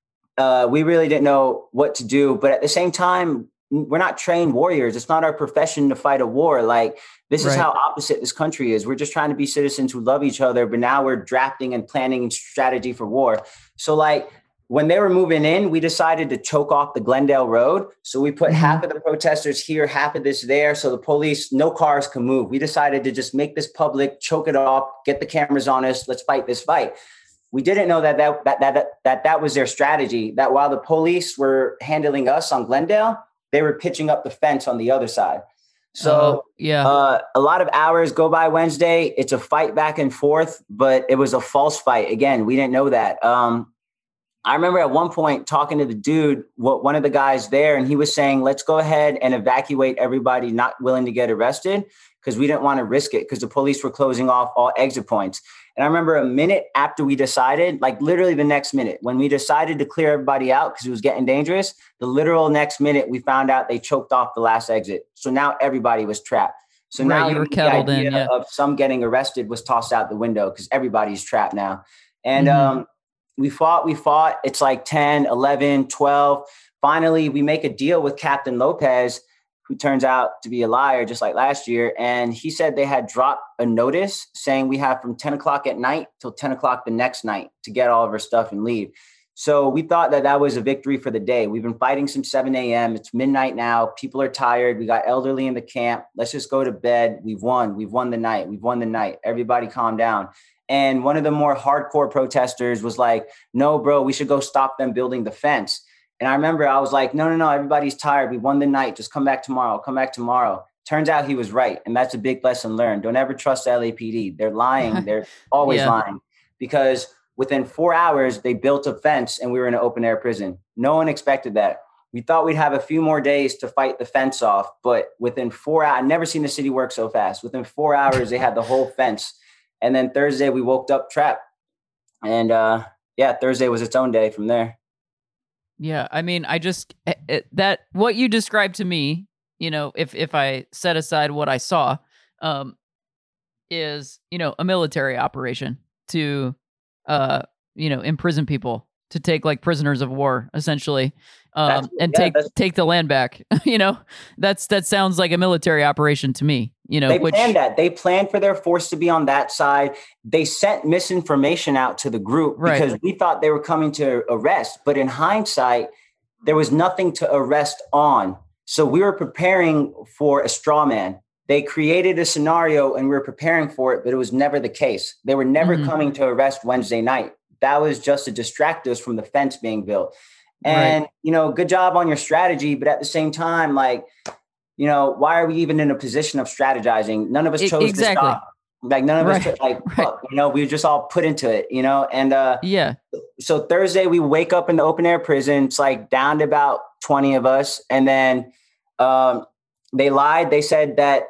Uh, we really didn't know what to do. But at the same time, we're not trained warriors. It's not our profession to fight a war. Like this right. is how opposite this country is. We're just trying to be citizens who love each other, but now we're drafting and planning strategy for war. So like when they were moving in, we decided to choke off the Glendale Road. So we put mm-hmm. half of the protesters here, half of this there. So the police, no cars can move. We decided to just make this public, choke it off, get the cameras on us. Let's fight this fight. We didn't know that that, that, that, that, that was their strategy, that while the police were handling us on Glendale, they were pitching up the fence on the other side. So uh, yeah, uh, a lot of hours go by Wednesday. It's a fight back and forth, but it was a false fight. Again, we didn't know that. Um, I remember at one point talking to the dude, what one of the guys there, and he was saying, let's go ahead and evacuate everybody not willing to get arrested because we didn't want to risk it because the police were closing off all exit points. And I remember a minute after we decided, like literally the next minute, when we decided to clear everybody out because it was getting dangerous, the literal next minute, we found out they choked off the last exit. So now everybody was trapped. So right, now you were kettled the idea in, yeah. of some getting arrested was tossed out the window because everybody's trapped now. And mm-hmm. um, we fought, we fought. It's like ten, eleven, twelve. Finally, we make a deal with Captain Lopez, who turns out to be a liar, just like last year. And he said they had dropped a notice saying we have from ten o'clock at night till ten o'clock the next night to get all of our stuff and leave. So we thought that that was a victory for the day. We've been fighting since seven a.m. It's midnight now. People are tired. We got elderly in the camp. Let's just go to bed. We've won. We've won the night. We've won the night. Everybody calm down. And one of the more hardcore protesters was like, no, bro, we should go stop them building the fence. And I remember I was like, no, no, no, everybody's tired. We won the night. Just come back tomorrow. Come back tomorrow. Turns out he was right. And that's a big lesson learned. Don't ever trust L A P D. They're lying. They're always yeah. lying because within four hours, they built a fence and we were in an open air prison. No one expected that. We thought we'd have a few more days to fight the fence off. But within four hours, I've never seen the city work so fast. Within four hours, they had the whole fence. And then Thursday, we woke up trapped. And uh, yeah, Thursday was its own day from there. Yeah, I mean, I just it, that what you described to me, you know, if if I set aside what I saw, um, is you know a military operation to, uh, you know, imprison people to take like prisoners of war, essentially, um, and yeah, take take the land back. you know, that's that sounds like a military operation to me. You know, they which, planned that. They planned for their force to be on that side. They sent misinformation out to the group right. because we thought they were coming to arrest. But in hindsight, there was nothing to arrest on. So we were preparing for a straw man. They created a scenario and we were preparing for it, but it was never the case. They were never mm-hmm. coming to arrest Wednesday night. That was just to distract us from the fence being built. And, right. you know, good job on your strategy. But at the same time, like, you know, why are we even in a position of strategizing? None of us chose exactly. to stop. Like none of right. us, like, right. fuck, you know, we were just all put into it, you know? And uh, yeah. So Thursday we wake up in the open air prison. It's like down to about twenty of us. And then um, they lied. They said that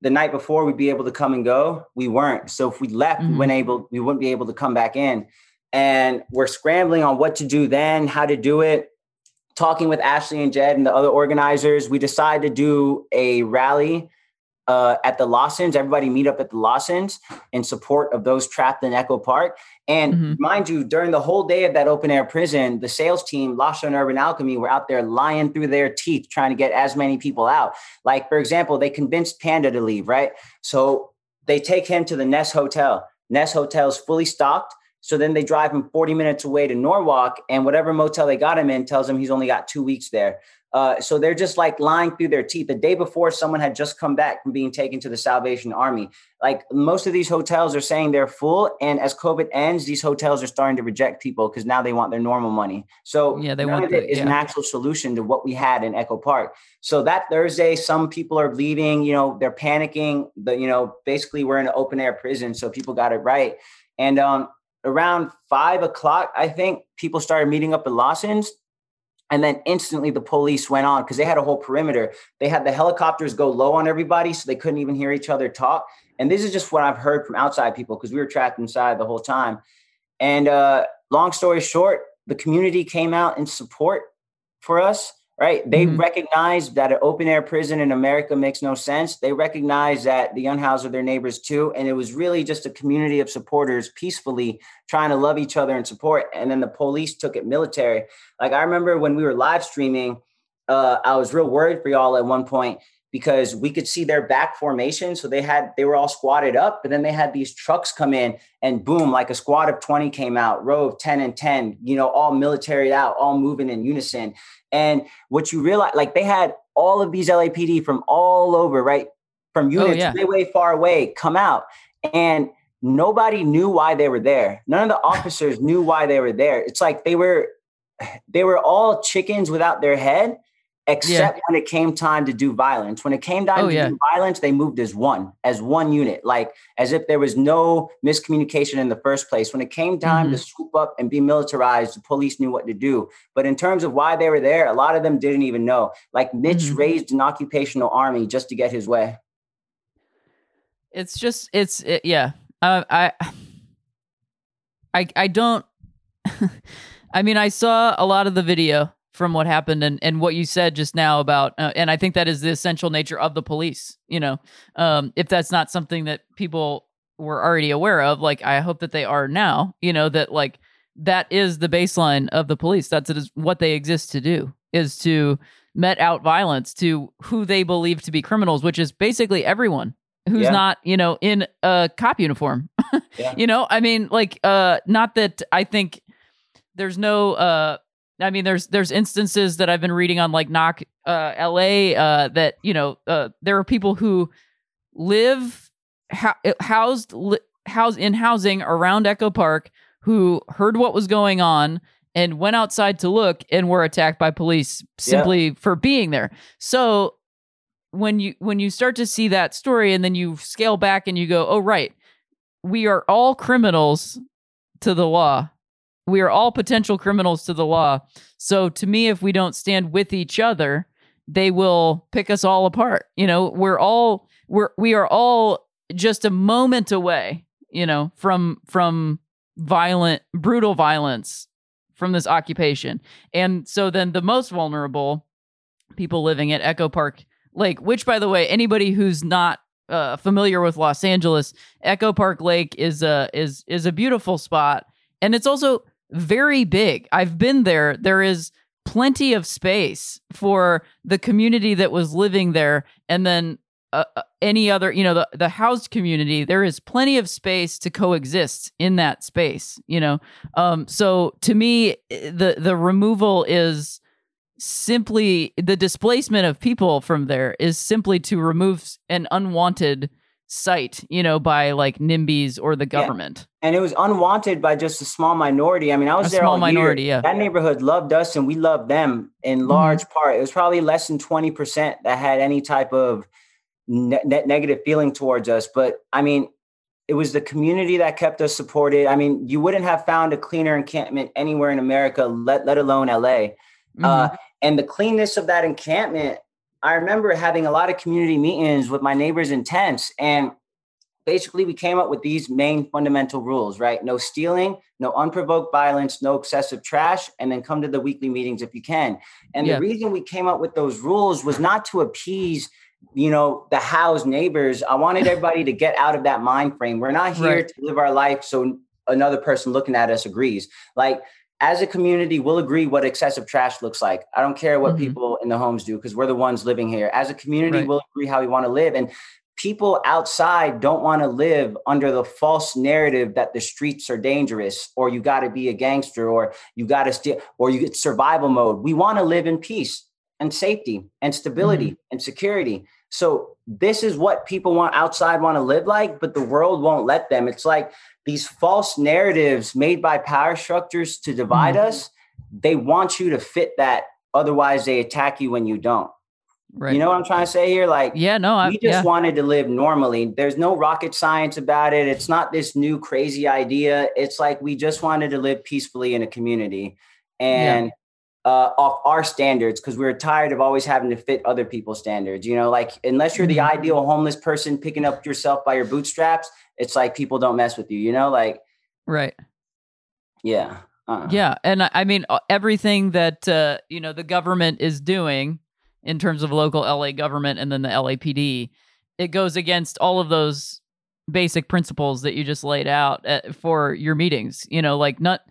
the night before we'd be able to come and go. We weren't. So if we left, mm-hmm. we wouldn't able, we wouldn't be able to come back in. And we're scrambling on what to do then, how to do it. Talking with Ashley and Jed and the other organizers, we decided to do a rally uh, at the Lawsons. Everybody meet up at the Lawsons in support of those trapped in Echo Park. And mm-hmm. mind you, during the whole day of that open air prison, the sales team, Lasha and Urban Alchemy, were out there lying through their teeth, trying to get as many people out. Like, for example, they convinced Panda to leave, right? So they take him to the Nest Hotel. Nest Hotel is fully stocked. So then they drive him forty minutes away to Norwalk, and whatever motel they got him in tells him he's only got two weeks there. Uh, so they're just like lying through their teeth. The day before, someone had just come back from being taken to the Salvation Army. Like, most of these hotels are saying they're full. And as COVID ends, these hotels are starting to reject people because now they want their normal money. So yeah, they none want of it the, is yeah. an actual solution to what we had in Echo Park. So that Thursday, some people are bleeding, you know, they're panicking. The, you know, basically we're in an open air prison. So people got it right. And, um, around five o'clock, I think, people started meeting up at Lawson's. And then instantly the police went on because they had a whole perimeter. They had the helicopters go low on everybody so they couldn't even hear each other talk. And this is just what I've heard from outside people because we were trapped inside the whole time. And uh, long story short, the community came out in support for us. Right. They mm-hmm. recognized that an open air prison in America makes no sense. They recognize that the unhoused are their neighbors, too. And it was really just a community of supporters peacefully trying to love each other and support. And then the police took it military. Like, I remember when we were live streaming, uh, I was real worried for y'all at one point because we could see their back formation. So they had they were all squatted up, but then they had these trucks come in and boom, like a squad of twenty came out, row of ten and ten, you know, all military out, all moving in unison. And what you realize, like, they had all of these L A P D from all over, right? From units oh, yeah. way, way far away come out. And nobody knew why they were there. None of the officers knew why they were there. It's like they were, they were all chickens without their head, except yeah. when it came time to do violence. When it came time oh, to yeah. do violence, they moved as one, as one unit, like as if there was no miscommunication in the first place. When it came time mm-hmm. to swoop up and be militarized, the police knew what to do. But in terms of why they were there, a lot of them didn't even know. Like, Mitch mm-hmm. raised an occupational army just to get his way. It's just, it's, it, yeah. Uh, I, I, I don't, I mean, I saw a lot of the video from what happened and, and what you said just now about, uh, and I think that is the essential nature of the police, you know, um, if that's not something that people were already aware of, like, I hope that they are now, you know, that like, that is the baseline of the police. That's it is what they exist to do, is to met out violence to who they believe to be criminals, which is basically everyone who's yeah. not, you know, in a cop uniform, yeah. you know, I mean, like, uh, not that I think there's no, uh, I mean, there's there's instances that I've been reading on, like, Knock uh, L A uh, that, you know, uh, there are people who live ho- housed li- housed in housing around Echo Park who heard what was going on and went outside to look and were attacked by police simply yeah. for being there. So when you when you start to see that story and then you scale back and you go, oh, right, we are all criminals to the law. We are all potential criminals to the law. So to me, if we don't stand with each other, they will pick us all apart. You know, we're all we're we are all just a moment away, you know, from from violent, brutal violence from this occupation. And so then the most vulnerable people living at Echo Park Lake, which, by the way, anybody who's not uh, familiar with Los Angeles, Echo Park Lake is a is is a beautiful spot, and it's also very big. I've been there. There is plenty of space for the community that was living there. And then uh, any other, you know, the, the housed community, there is plenty of space to coexist in that space, you know? Um, so to me, the, the removal is simply the displacement of people from there is simply to remove an unwanted site, you know, by like NIMBYs or the government. Yeah. And it was unwanted by just a small minority. I mean, I was a there small all minority, year. yeah. That neighborhood loved us and we loved them in large mm-hmm. part. It was probably less than twenty percent that had any type of ne- ne- negative feeling towards us. But I mean, it was the community that kept us supported. I mean, you wouldn't have found a cleaner encampment anywhere in America, let, let alone L A. Mm-hmm. Uh, and the cleanness of that encampment, I remember having a lot of community meetings with my neighbors in tents, and basically we came up with these main fundamental rules, right? No stealing, no unprovoked violence, no excessive trash, and then come to the weekly meetings if you can. And yeah. the reason we came up with those rules was not to appease, you know, the house neighbors. I wanted everybody to get out of that mind frame. We're not here right. to live our life so another person looking at us agrees. Like, as a community, we'll agree what excessive trash looks like. I don't care what mm-hmm. people in the homes do because we're the ones living here. As a community, right. we'll agree how we want to live. And people outside don't want to live under the false narrative that the streets are dangerous, or you got to be a gangster, or you got to steal, or you get survival mode. We want to live in peace and safety and stability mm-hmm. and security. So this is what people want outside want to live like, but the world won't let them. It's like these false narratives made by power structures to divide mm-hmm. us. They want you to fit that. Otherwise, they attack you when you don't. Right. You know what I'm trying to say here? Like, yeah, no, I, we just yeah. wanted to live normally. There's no rocket science about it. It's not this new crazy idea. It's like we just wanted to live peacefully in a community and yeah. uh, off our standards, because we were tired of always having to fit other people's standards. You know, like unless you're the mm-hmm. ideal homeless person picking up yourself by your bootstraps, it's like people don't mess with you, you know, like. Right. Yeah. Uh-uh. Yeah. And I mean, everything that, uh, you know, the government is doing in terms of local L A government and then the L A P D, it goes against all of those basic principles that you just laid out at, for your meetings. You know, like not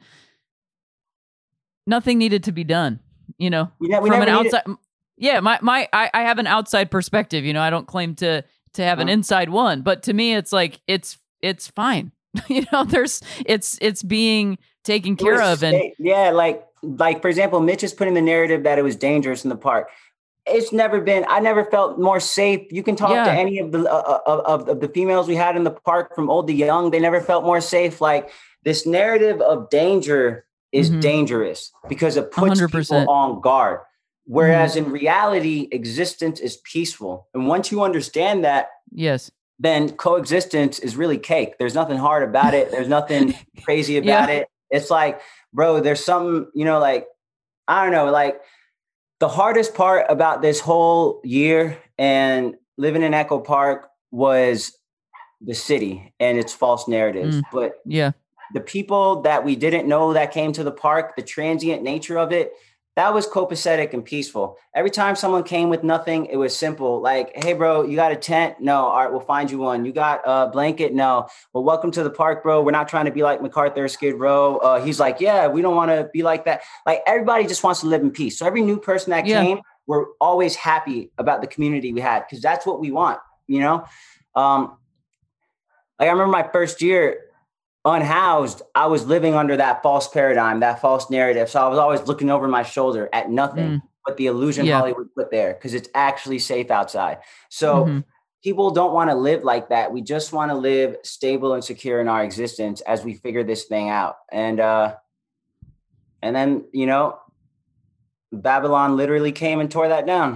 nothing needed to be done. You know, yeah, we from never an outside. It. Yeah, my my I, I have an outside perspective. You know, I don't claim to to have an Uh-huh. inside one, but to me, it's like it's it's fine. You know, there's it's it's being taken care It was of, and safe. yeah, like like for example, Mitch is putting the narrative that it was dangerous in the park. It's never been, I never felt more safe. You can talk Yeah. to any of the, uh, of, of the females we had in the park from old to young. They never felt more safe. Like this narrative of danger is Mhm. dangerous because it puts one hundred percent. people on guard. Whereas in reality, existence is peaceful. And once you understand that, yes, then coexistence is really cake. There's nothing hard about it. There's nothing crazy about Yeah. it. It's like, bro, there's something, you know, like, I don't know, like, the hardest part about this whole year and living in Echo Park was the city and its false narratives. Mm. But yeah, the people that we didn't know that came to the park, the transient nature of it, that was copacetic and peaceful. Every time someone came with nothing, it was simple. Like, hey, bro, you got a tent? No. All right, we'll find you one. You got a blanket? No. Well, welcome to the park, bro. We're not trying to be like MacArthur, Skid Row. Uh, he's like, yeah, we don't want to be like that. Like, everybody just wants to live in peace. So every new person that Yeah. came, we're always happy about the community we had because that's what we want, you know? Um, like, I remember my first year unhoused, I was living under that false paradigm, that false narrative. So I was always looking over my shoulder at nothing Mm. but the illusion Yeah. Hollywood put there because it's actually safe outside. So Mhm. people don't want to live like that. We just want to live stable and secure in our existence as we figure this thing out. And uh, and then, you know, Babylon literally came and tore that down.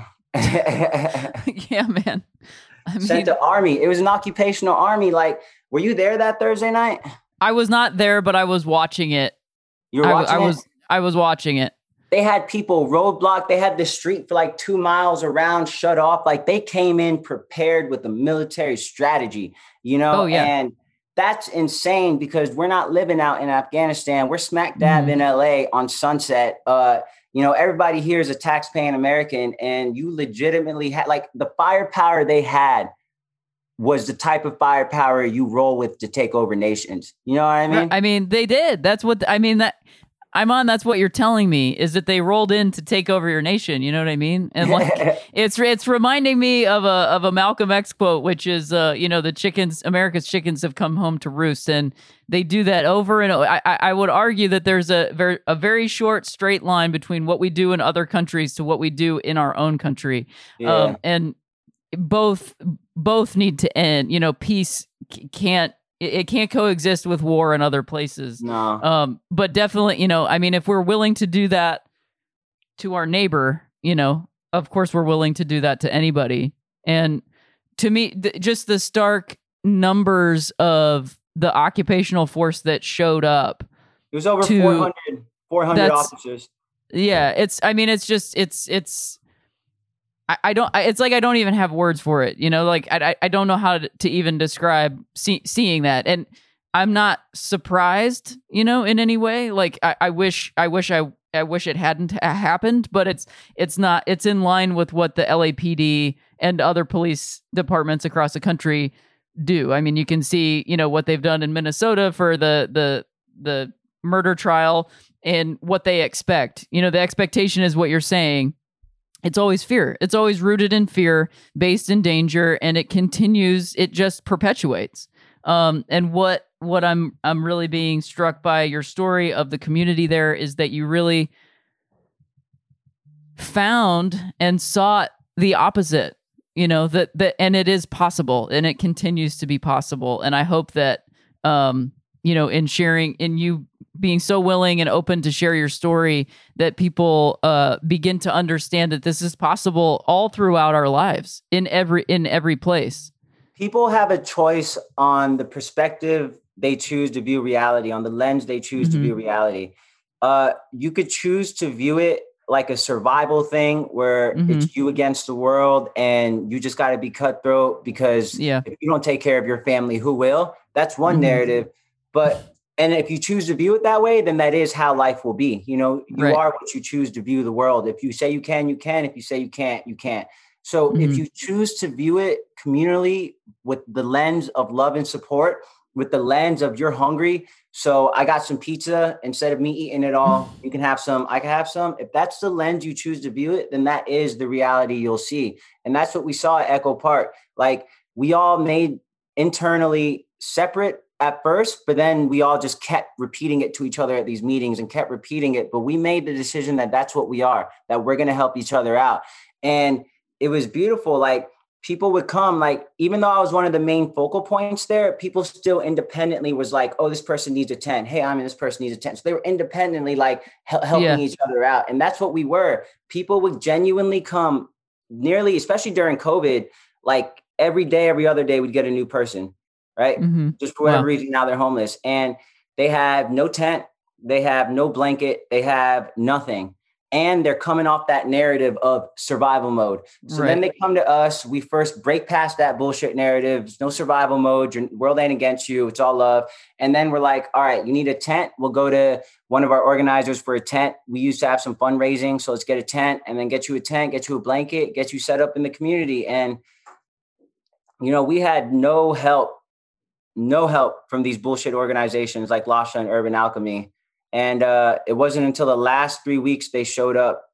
Yeah, man. I mean, Sent the army. It was an occupational army. Like, were you there that Thursday night? I was not there, but I was watching it. You were I, watching I it? was I was watching it. They had people roadblocked. They had the street for like two miles around shut off. Like they came in prepared with a military strategy, you know? Oh, yeah. And that's insane because we're not living out in Afghanistan. We're smack dab Mhm. in L A on Sunset. Uh, you know, everybody here is a tax-paying American, and you legitimately had like the firepower they had was the type of firepower you roll with to take over nations. You know what I mean? I mean, they did. That's what I mean. That I'm on. That's what you're telling me is that they rolled in to take over your nation. You know what I mean? And like, it's it's reminding me of a of a Malcolm X quote, which is, uh, you know, the chickens, America's chickens have come home to roost, and they do that over and over. I, I would argue that there's a very a very short straight line between what we do in other countries to what we do in our own country, Yeah. um, and both both need to end. You know, peace c- can't. It it can't coexist with war in other places. No. Um, but definitely, you know, I mean, if we're willing to do that to our neighbor, you know, of course we're willing to do that to anybody. And to me, th- just the stark numbers of the occupational force that showed up. It was over to- four hundred, four hundred that's- officers. Yeah, it's, I mean, it's just, it's, it's, I, I don't, I, it's like I don't even have words for it, you know, like I, I don't know how to, to even describe see, seeing that. And I'm not surprised, you know, in any way. Like I, I wish, I wish I, I wish it hadn't ha- happened, but it's, it's not, it's in line with what the L A P D and other police departments across the country do. I mean, you can see, you know, what they've done in Minnesota for the, the, the murder trial and what they expect. You know, the expectation is what you're saying. It's always fear. It's always rooted in fear, based in danger, and it continues. It just perpetuates. Um, and what what I'm I'm really being struck by your story of the community there is that you really found and sought the opposite. You know that that, and it is possible, and it continues to be possible. And I hope that um, you know, in sharing, in you being so willing and open to share your story, that people uh, begin to understand that this is possible all throughout our lives, in every in every place. People have a choice on the perspective they choose to view reality, on the lens they choose mm-hmm. to view reality. Uh, you could choose to view it like a survival thing where mm-hmm. it's you against the world and you just got to be cutthroat because yeah. if you don't take care of your family, who will? That's one mm-hmm. narrative. But, and if you choose to view it that way, then that is how life will be. You know, you right. are what you choose to view the world. If you say you can, you can. If you say you can't, you can't. So mm-hmm. if you choose to view it communally with the lens of love and support, with the lens of you're hungry, so I got some pizza, instead of me eating it all, you can have some, I can have some. If that's the lens you choose to view it, then that is the reality you'll see. And that's what we saw at Echo Park. Like, we all made internally separate at first, but then we all just kept repeating it to each other at these meetings and kept repeating it. But we made the decision that that's what we are, that we're going to help each other out. And it was beautiful. Like, people would come, like, even though I was one of the main focal points there, people still independently was like, oh, this person needs a tent. Hey, I mean, this person needs a tent. So they were independently like hel- helping yeah. each other out. And that's what we were. People would genuinely come nearly, especially during COVID, like every day, every other day, we'd get a new person, right? Mm-hmm. Just for whatever wow. reason, now they're homeless. And they have no tent. They have no blanket. They have nothing. And they're coming off that narrative of survival mode. So right. then they come to us. We first break past that bullshit narrative. There's no survival mode. Your world ain't against you. It's all love. And then we're like, all right, you need a tent. We'll go to one of our organizers for a tent. We used to have some fundraising. So let's get a tent and then get you a tent, get you a blanket, get you set up in the community. And, you know, we had no help, no help from these bullshit organizations like Lasha and Urban Alchemy. And uh, it wasn't until the last three weeks they showed up.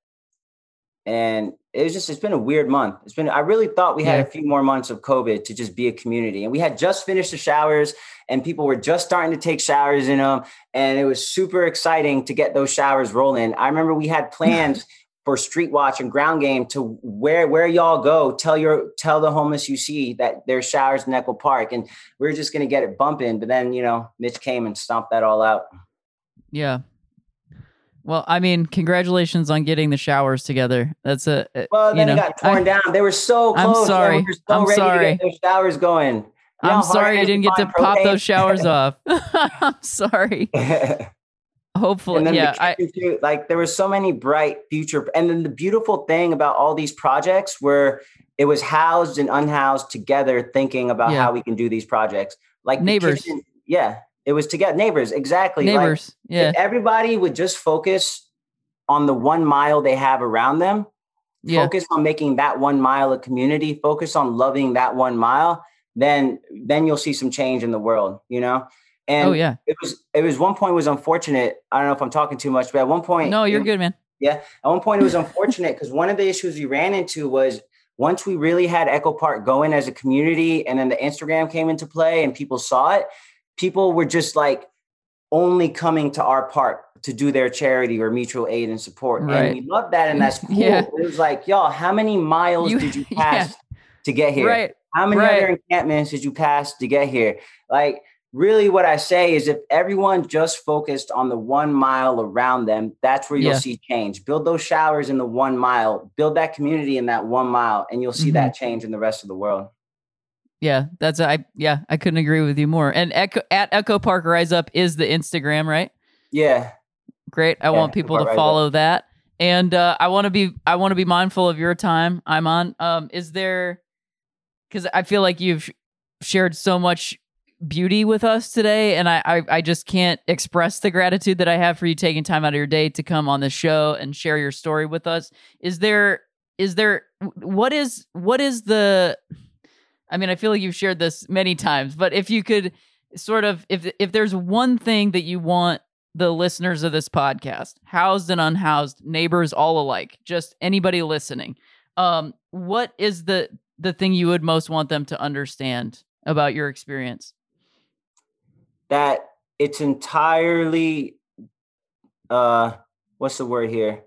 And it was just, it's been a weird month. It's been, I really thought we had yeah. a few more months of COVID to just be a community. And we had just finished the showers and people were just starting to take showers in them. And it was super exciting to get those showers rolling. I remember we had plans for Street Watch and Ground Game to where, where y'all go, tell your, tell the homeless you see that there's showers in Echo Park. And we were just going to get it bumping. But then, you know, Mitch came and stomped that all out. Yeah. Well, I mean, congratulations on getting the showers together. That's a, well, then you know, it got torn I, down. They were so close. I'm sorry. We were so I'm ready sorry. to get those showers going. You I'm sorry you didn't get to pop propane? those showers off. I'm sorry. Hopefully, and yeah. The I, too, like there were so many bright future. And then the beautiful thing about all these projects were it was housed and unhoused together, thinking about yeah. how we can do these projects. Like neighbors. Kitchen, yeah. It was to get neighbors. Exactly. Neighbors. Like, yeah. If everybody would just focus on the one mile they have around them, yeah. focus on making that one mile a community, focus on loving that one mile, then, then you'll see some change in the world, you know? And oh, yeah. it was, it was one point it was unfortunate. I don't know if I'm talking too much, but at one point, no, you're it, good, man. Yeah. At one point it was unfortunate because one of the issues we ran into was once we really had Echo Park going as a community and then the Instagram came into play and people saw it, people were just like only coming to our park to do their charity or mutual aid and support. Right. And we love that. And that's cool. Yeah. It was like, y'all, how many miles you, did you pass yeah. to get here? Right. How many right. other encampments did you pass to get here? Like, really what I say is if everyone just focused on the one mile around them, that's where you'll yeah. see change. Build those showers in the one mile, build that community in that one mile, and you'll see mm-hmm. that change in the rest of the world. Yeah, that's I. Yeah, I couldn't agree with you more. And Echo, at Echo Park Rise Up is the Instagram, right? Yeah, great. I yeah, want people to follow that. And uh, I want to be I want to be mindful of your time, Iman. Um, is there, because I feel like you've shared so much beauty with us today, and I, I I just can't express the gratitude that I have for you taking time out of your day to come on the show and share your story with us. Is there is there what is what is the I mean, I feel like you've shared this many times, but if you could sort of if if there's one thing that you want the listeners of this podcast, housed and unhoused, neighbors all alike, just anybody listening, um what is the the thing you would most want them to understand about your experience? That it's entirely, uh, what's the word here?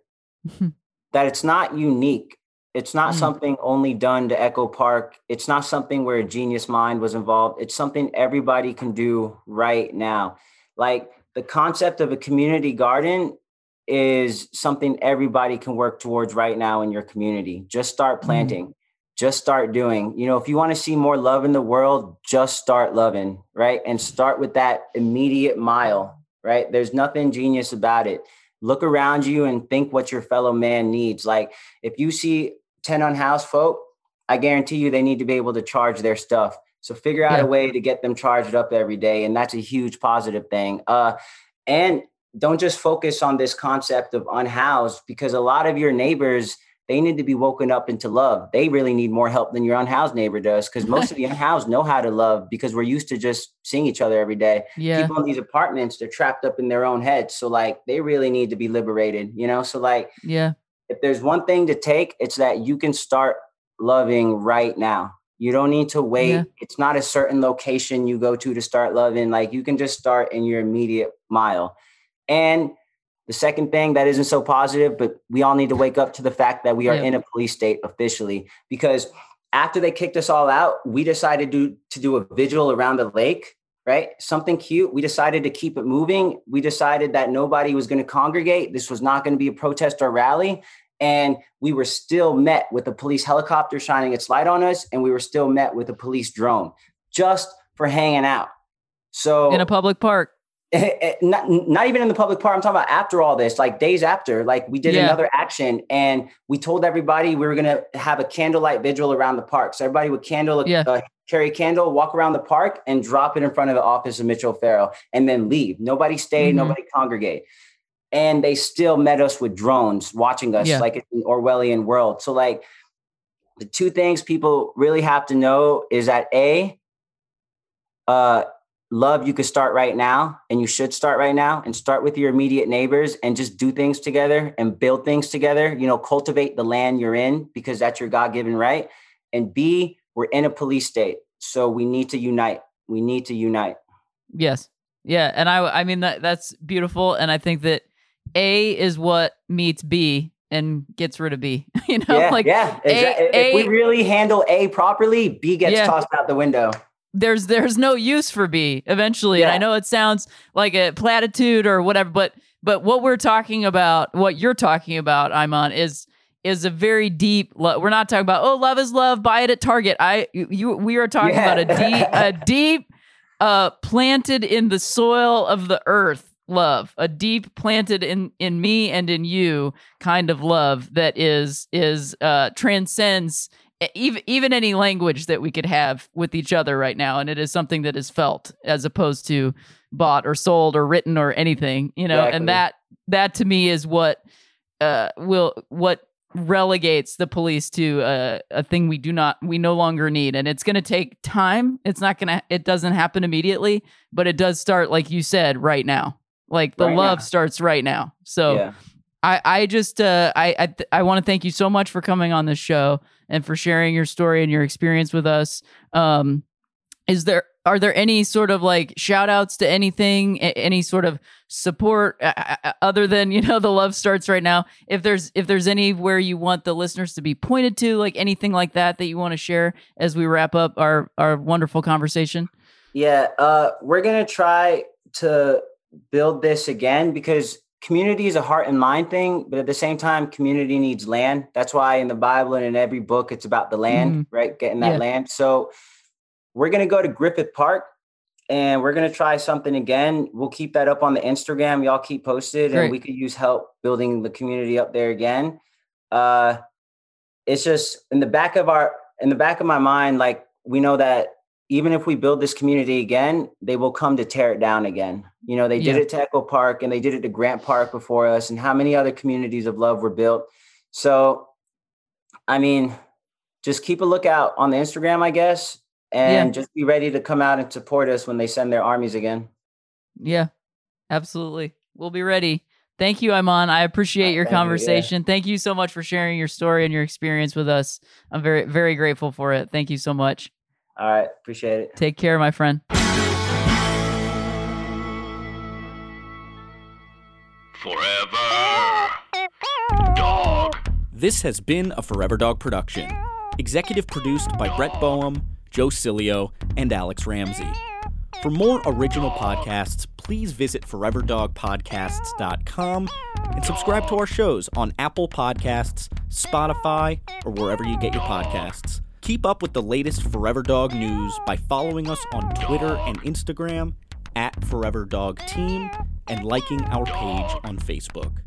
That it's not unique. It's not mm. something only done to Echo Park. It's not something where a genius mind was involved. It's something everybody can do right now. Like the concept of a community garden is something everybody can work towards right now in your community. Just start planting. Mm. Just start doing. You know, if you want to see more love in the world, just start loving, right? And start with that immediate mile, right? There's nothing genius about it. Look around you and think what your fellow man needs. Like if you see ten unhoused folk, I guarantee you they need to be able to charge their stuff. So figure out yeah. a way to get them charged up every day. And that's a huge positive thing. Uh, and don't just focus on this concept of unhoused, because a lot of your neighbors, they need to be woken up into love. They really need more help than your unhoused neighbor does, because most of the unhoused know how to love because we're used to just seeing each other every day. Yeah. People in these apartments, they're trapped up in their own heads. So like they really need to be liberated, you know? So like, yeah, if there's one thing to take, it's that you can start loving right now. You don't need to wait. Yeah. It's not a certain location you go to to start loving. Like you can just start in your immediate mile. And the second thing that isn't so positive, but we all need to wake up to the fact that we are yeah. in a police state officially, because after they kicked us all out, we decided to, to do a vigil around the lake, right? Something cute. We decided to keep it moving. We decided that nobody was going to congregate. This was not going to be a protest or rally. And we were still met with a police helicopter shining its light on us. And we were still met with a police drone just for hanging out. So in a public park. Not, not even in the public park. I'm talking about after all this, like days after, like we did yeah. another action and we told everybody we were going to have a candlelight vigil around the park. So everybody would candle, yeah. uh, carry a candle, walk around the park and drop it in front of the office of Mitchell Farrell and then leave. Nobody stayed, mm-hmm. nobody congregate. And they still met us with drones watching us yeah. like it's an Orwellian world. So like the two things people really have to know is that A, uh, love, you could start right now and you should start right now and start with your immediate neighbors and just do things together and build things together, you know, cultivate the land you're in because that's your God-given right. And B, we're in a police state. So we need to unite. We need to unite. Yes. Yeah. And I, I mean, that that's beautiful. And I think that A is what meets B and gets rid of B, you know, yeah, like yeah. A, if A, we really handle A properly, B gets yeah. tossed out the window. There's there's no use for B eventually. Yeah. And I know it sounds like a platitude or whatever, but but what we're talking about, what you're talking about, Iman, is is a very deep lo- we're not talking about, oh, love is love, buy it at Target. I you we are talking yeah. about a deep a deep uh planted in the soil of the earth love, a deep planted in in me and in you kind of love that is is uh transcends even even any language that we could have with each other right now. And it is something that is felt as opposed to bought or sold or written or anything, you know, exactly. And that, that to me is what, uh, will, what relegates the police to a, a thing we do not, we no longer need. And it's going to take time. It's not going to, it doesn't happen immediately, but it does start, like you said, right now. Like the right love now. starts right now. So yeah. I, I just, uh, I, I, th- I want to thank you so much for coming on this show and for sharing your story and your experience with us. Um, is there, are there any sort of like shout outs to anything, a- any sort of support uh, other than, you know, the love starts right now? If there's, if there's anywhere you want the listeners to be pointed to, like anything like that, that you want to share as we wrap up our, our wonderful conversation? Yeah. Uh, we're going to try to build this again because community is a heart and mind thing, but at the same time, community needs land. That's why in the Bible and in every book, it's about the land, mm. right? Getting that yeah. land. So we're going to go to Griffith Park and we're going to try something again. We'll keep that up on the Instagram. Y'all keep posted. Great. And we could use help building the community up there again. Uh, it's just in the back of our, in the back of my mind, like we know that even if we build this community again, they will come to tear it down again. You know, they did Yeah. it to Echo Park and they did it to Grant Park before us, and how many other communities of love were built. So, I mean, just keep a lookout on the Instagram, I guess, and Yeah. just be ready to come out and support us when they send their armies again. Yeah, absolutely. We'll be ready. Thank you, Iman. I appreciate your Thank you, yeah. conversation. Thank you so much for sharing your story and your experience with us. I'm very, very grateful for it. Thank you so much. All right. Appreciate it. Take care, my friend. Forever Dog. This has been a Forever Dog production. Executive produced by Brett Boehm, Joe Cilio, and Alex Ramsey. For more original podcasts, please visit forever dog podcasts dot com and subscribe to our shows on Apple Podcasts, Spotify, or wherever you get your podcasts. Keep up with the latest Forever Dog news by following us on Twitter and Instagram at Forever Dog Team and liking our page on Facebook.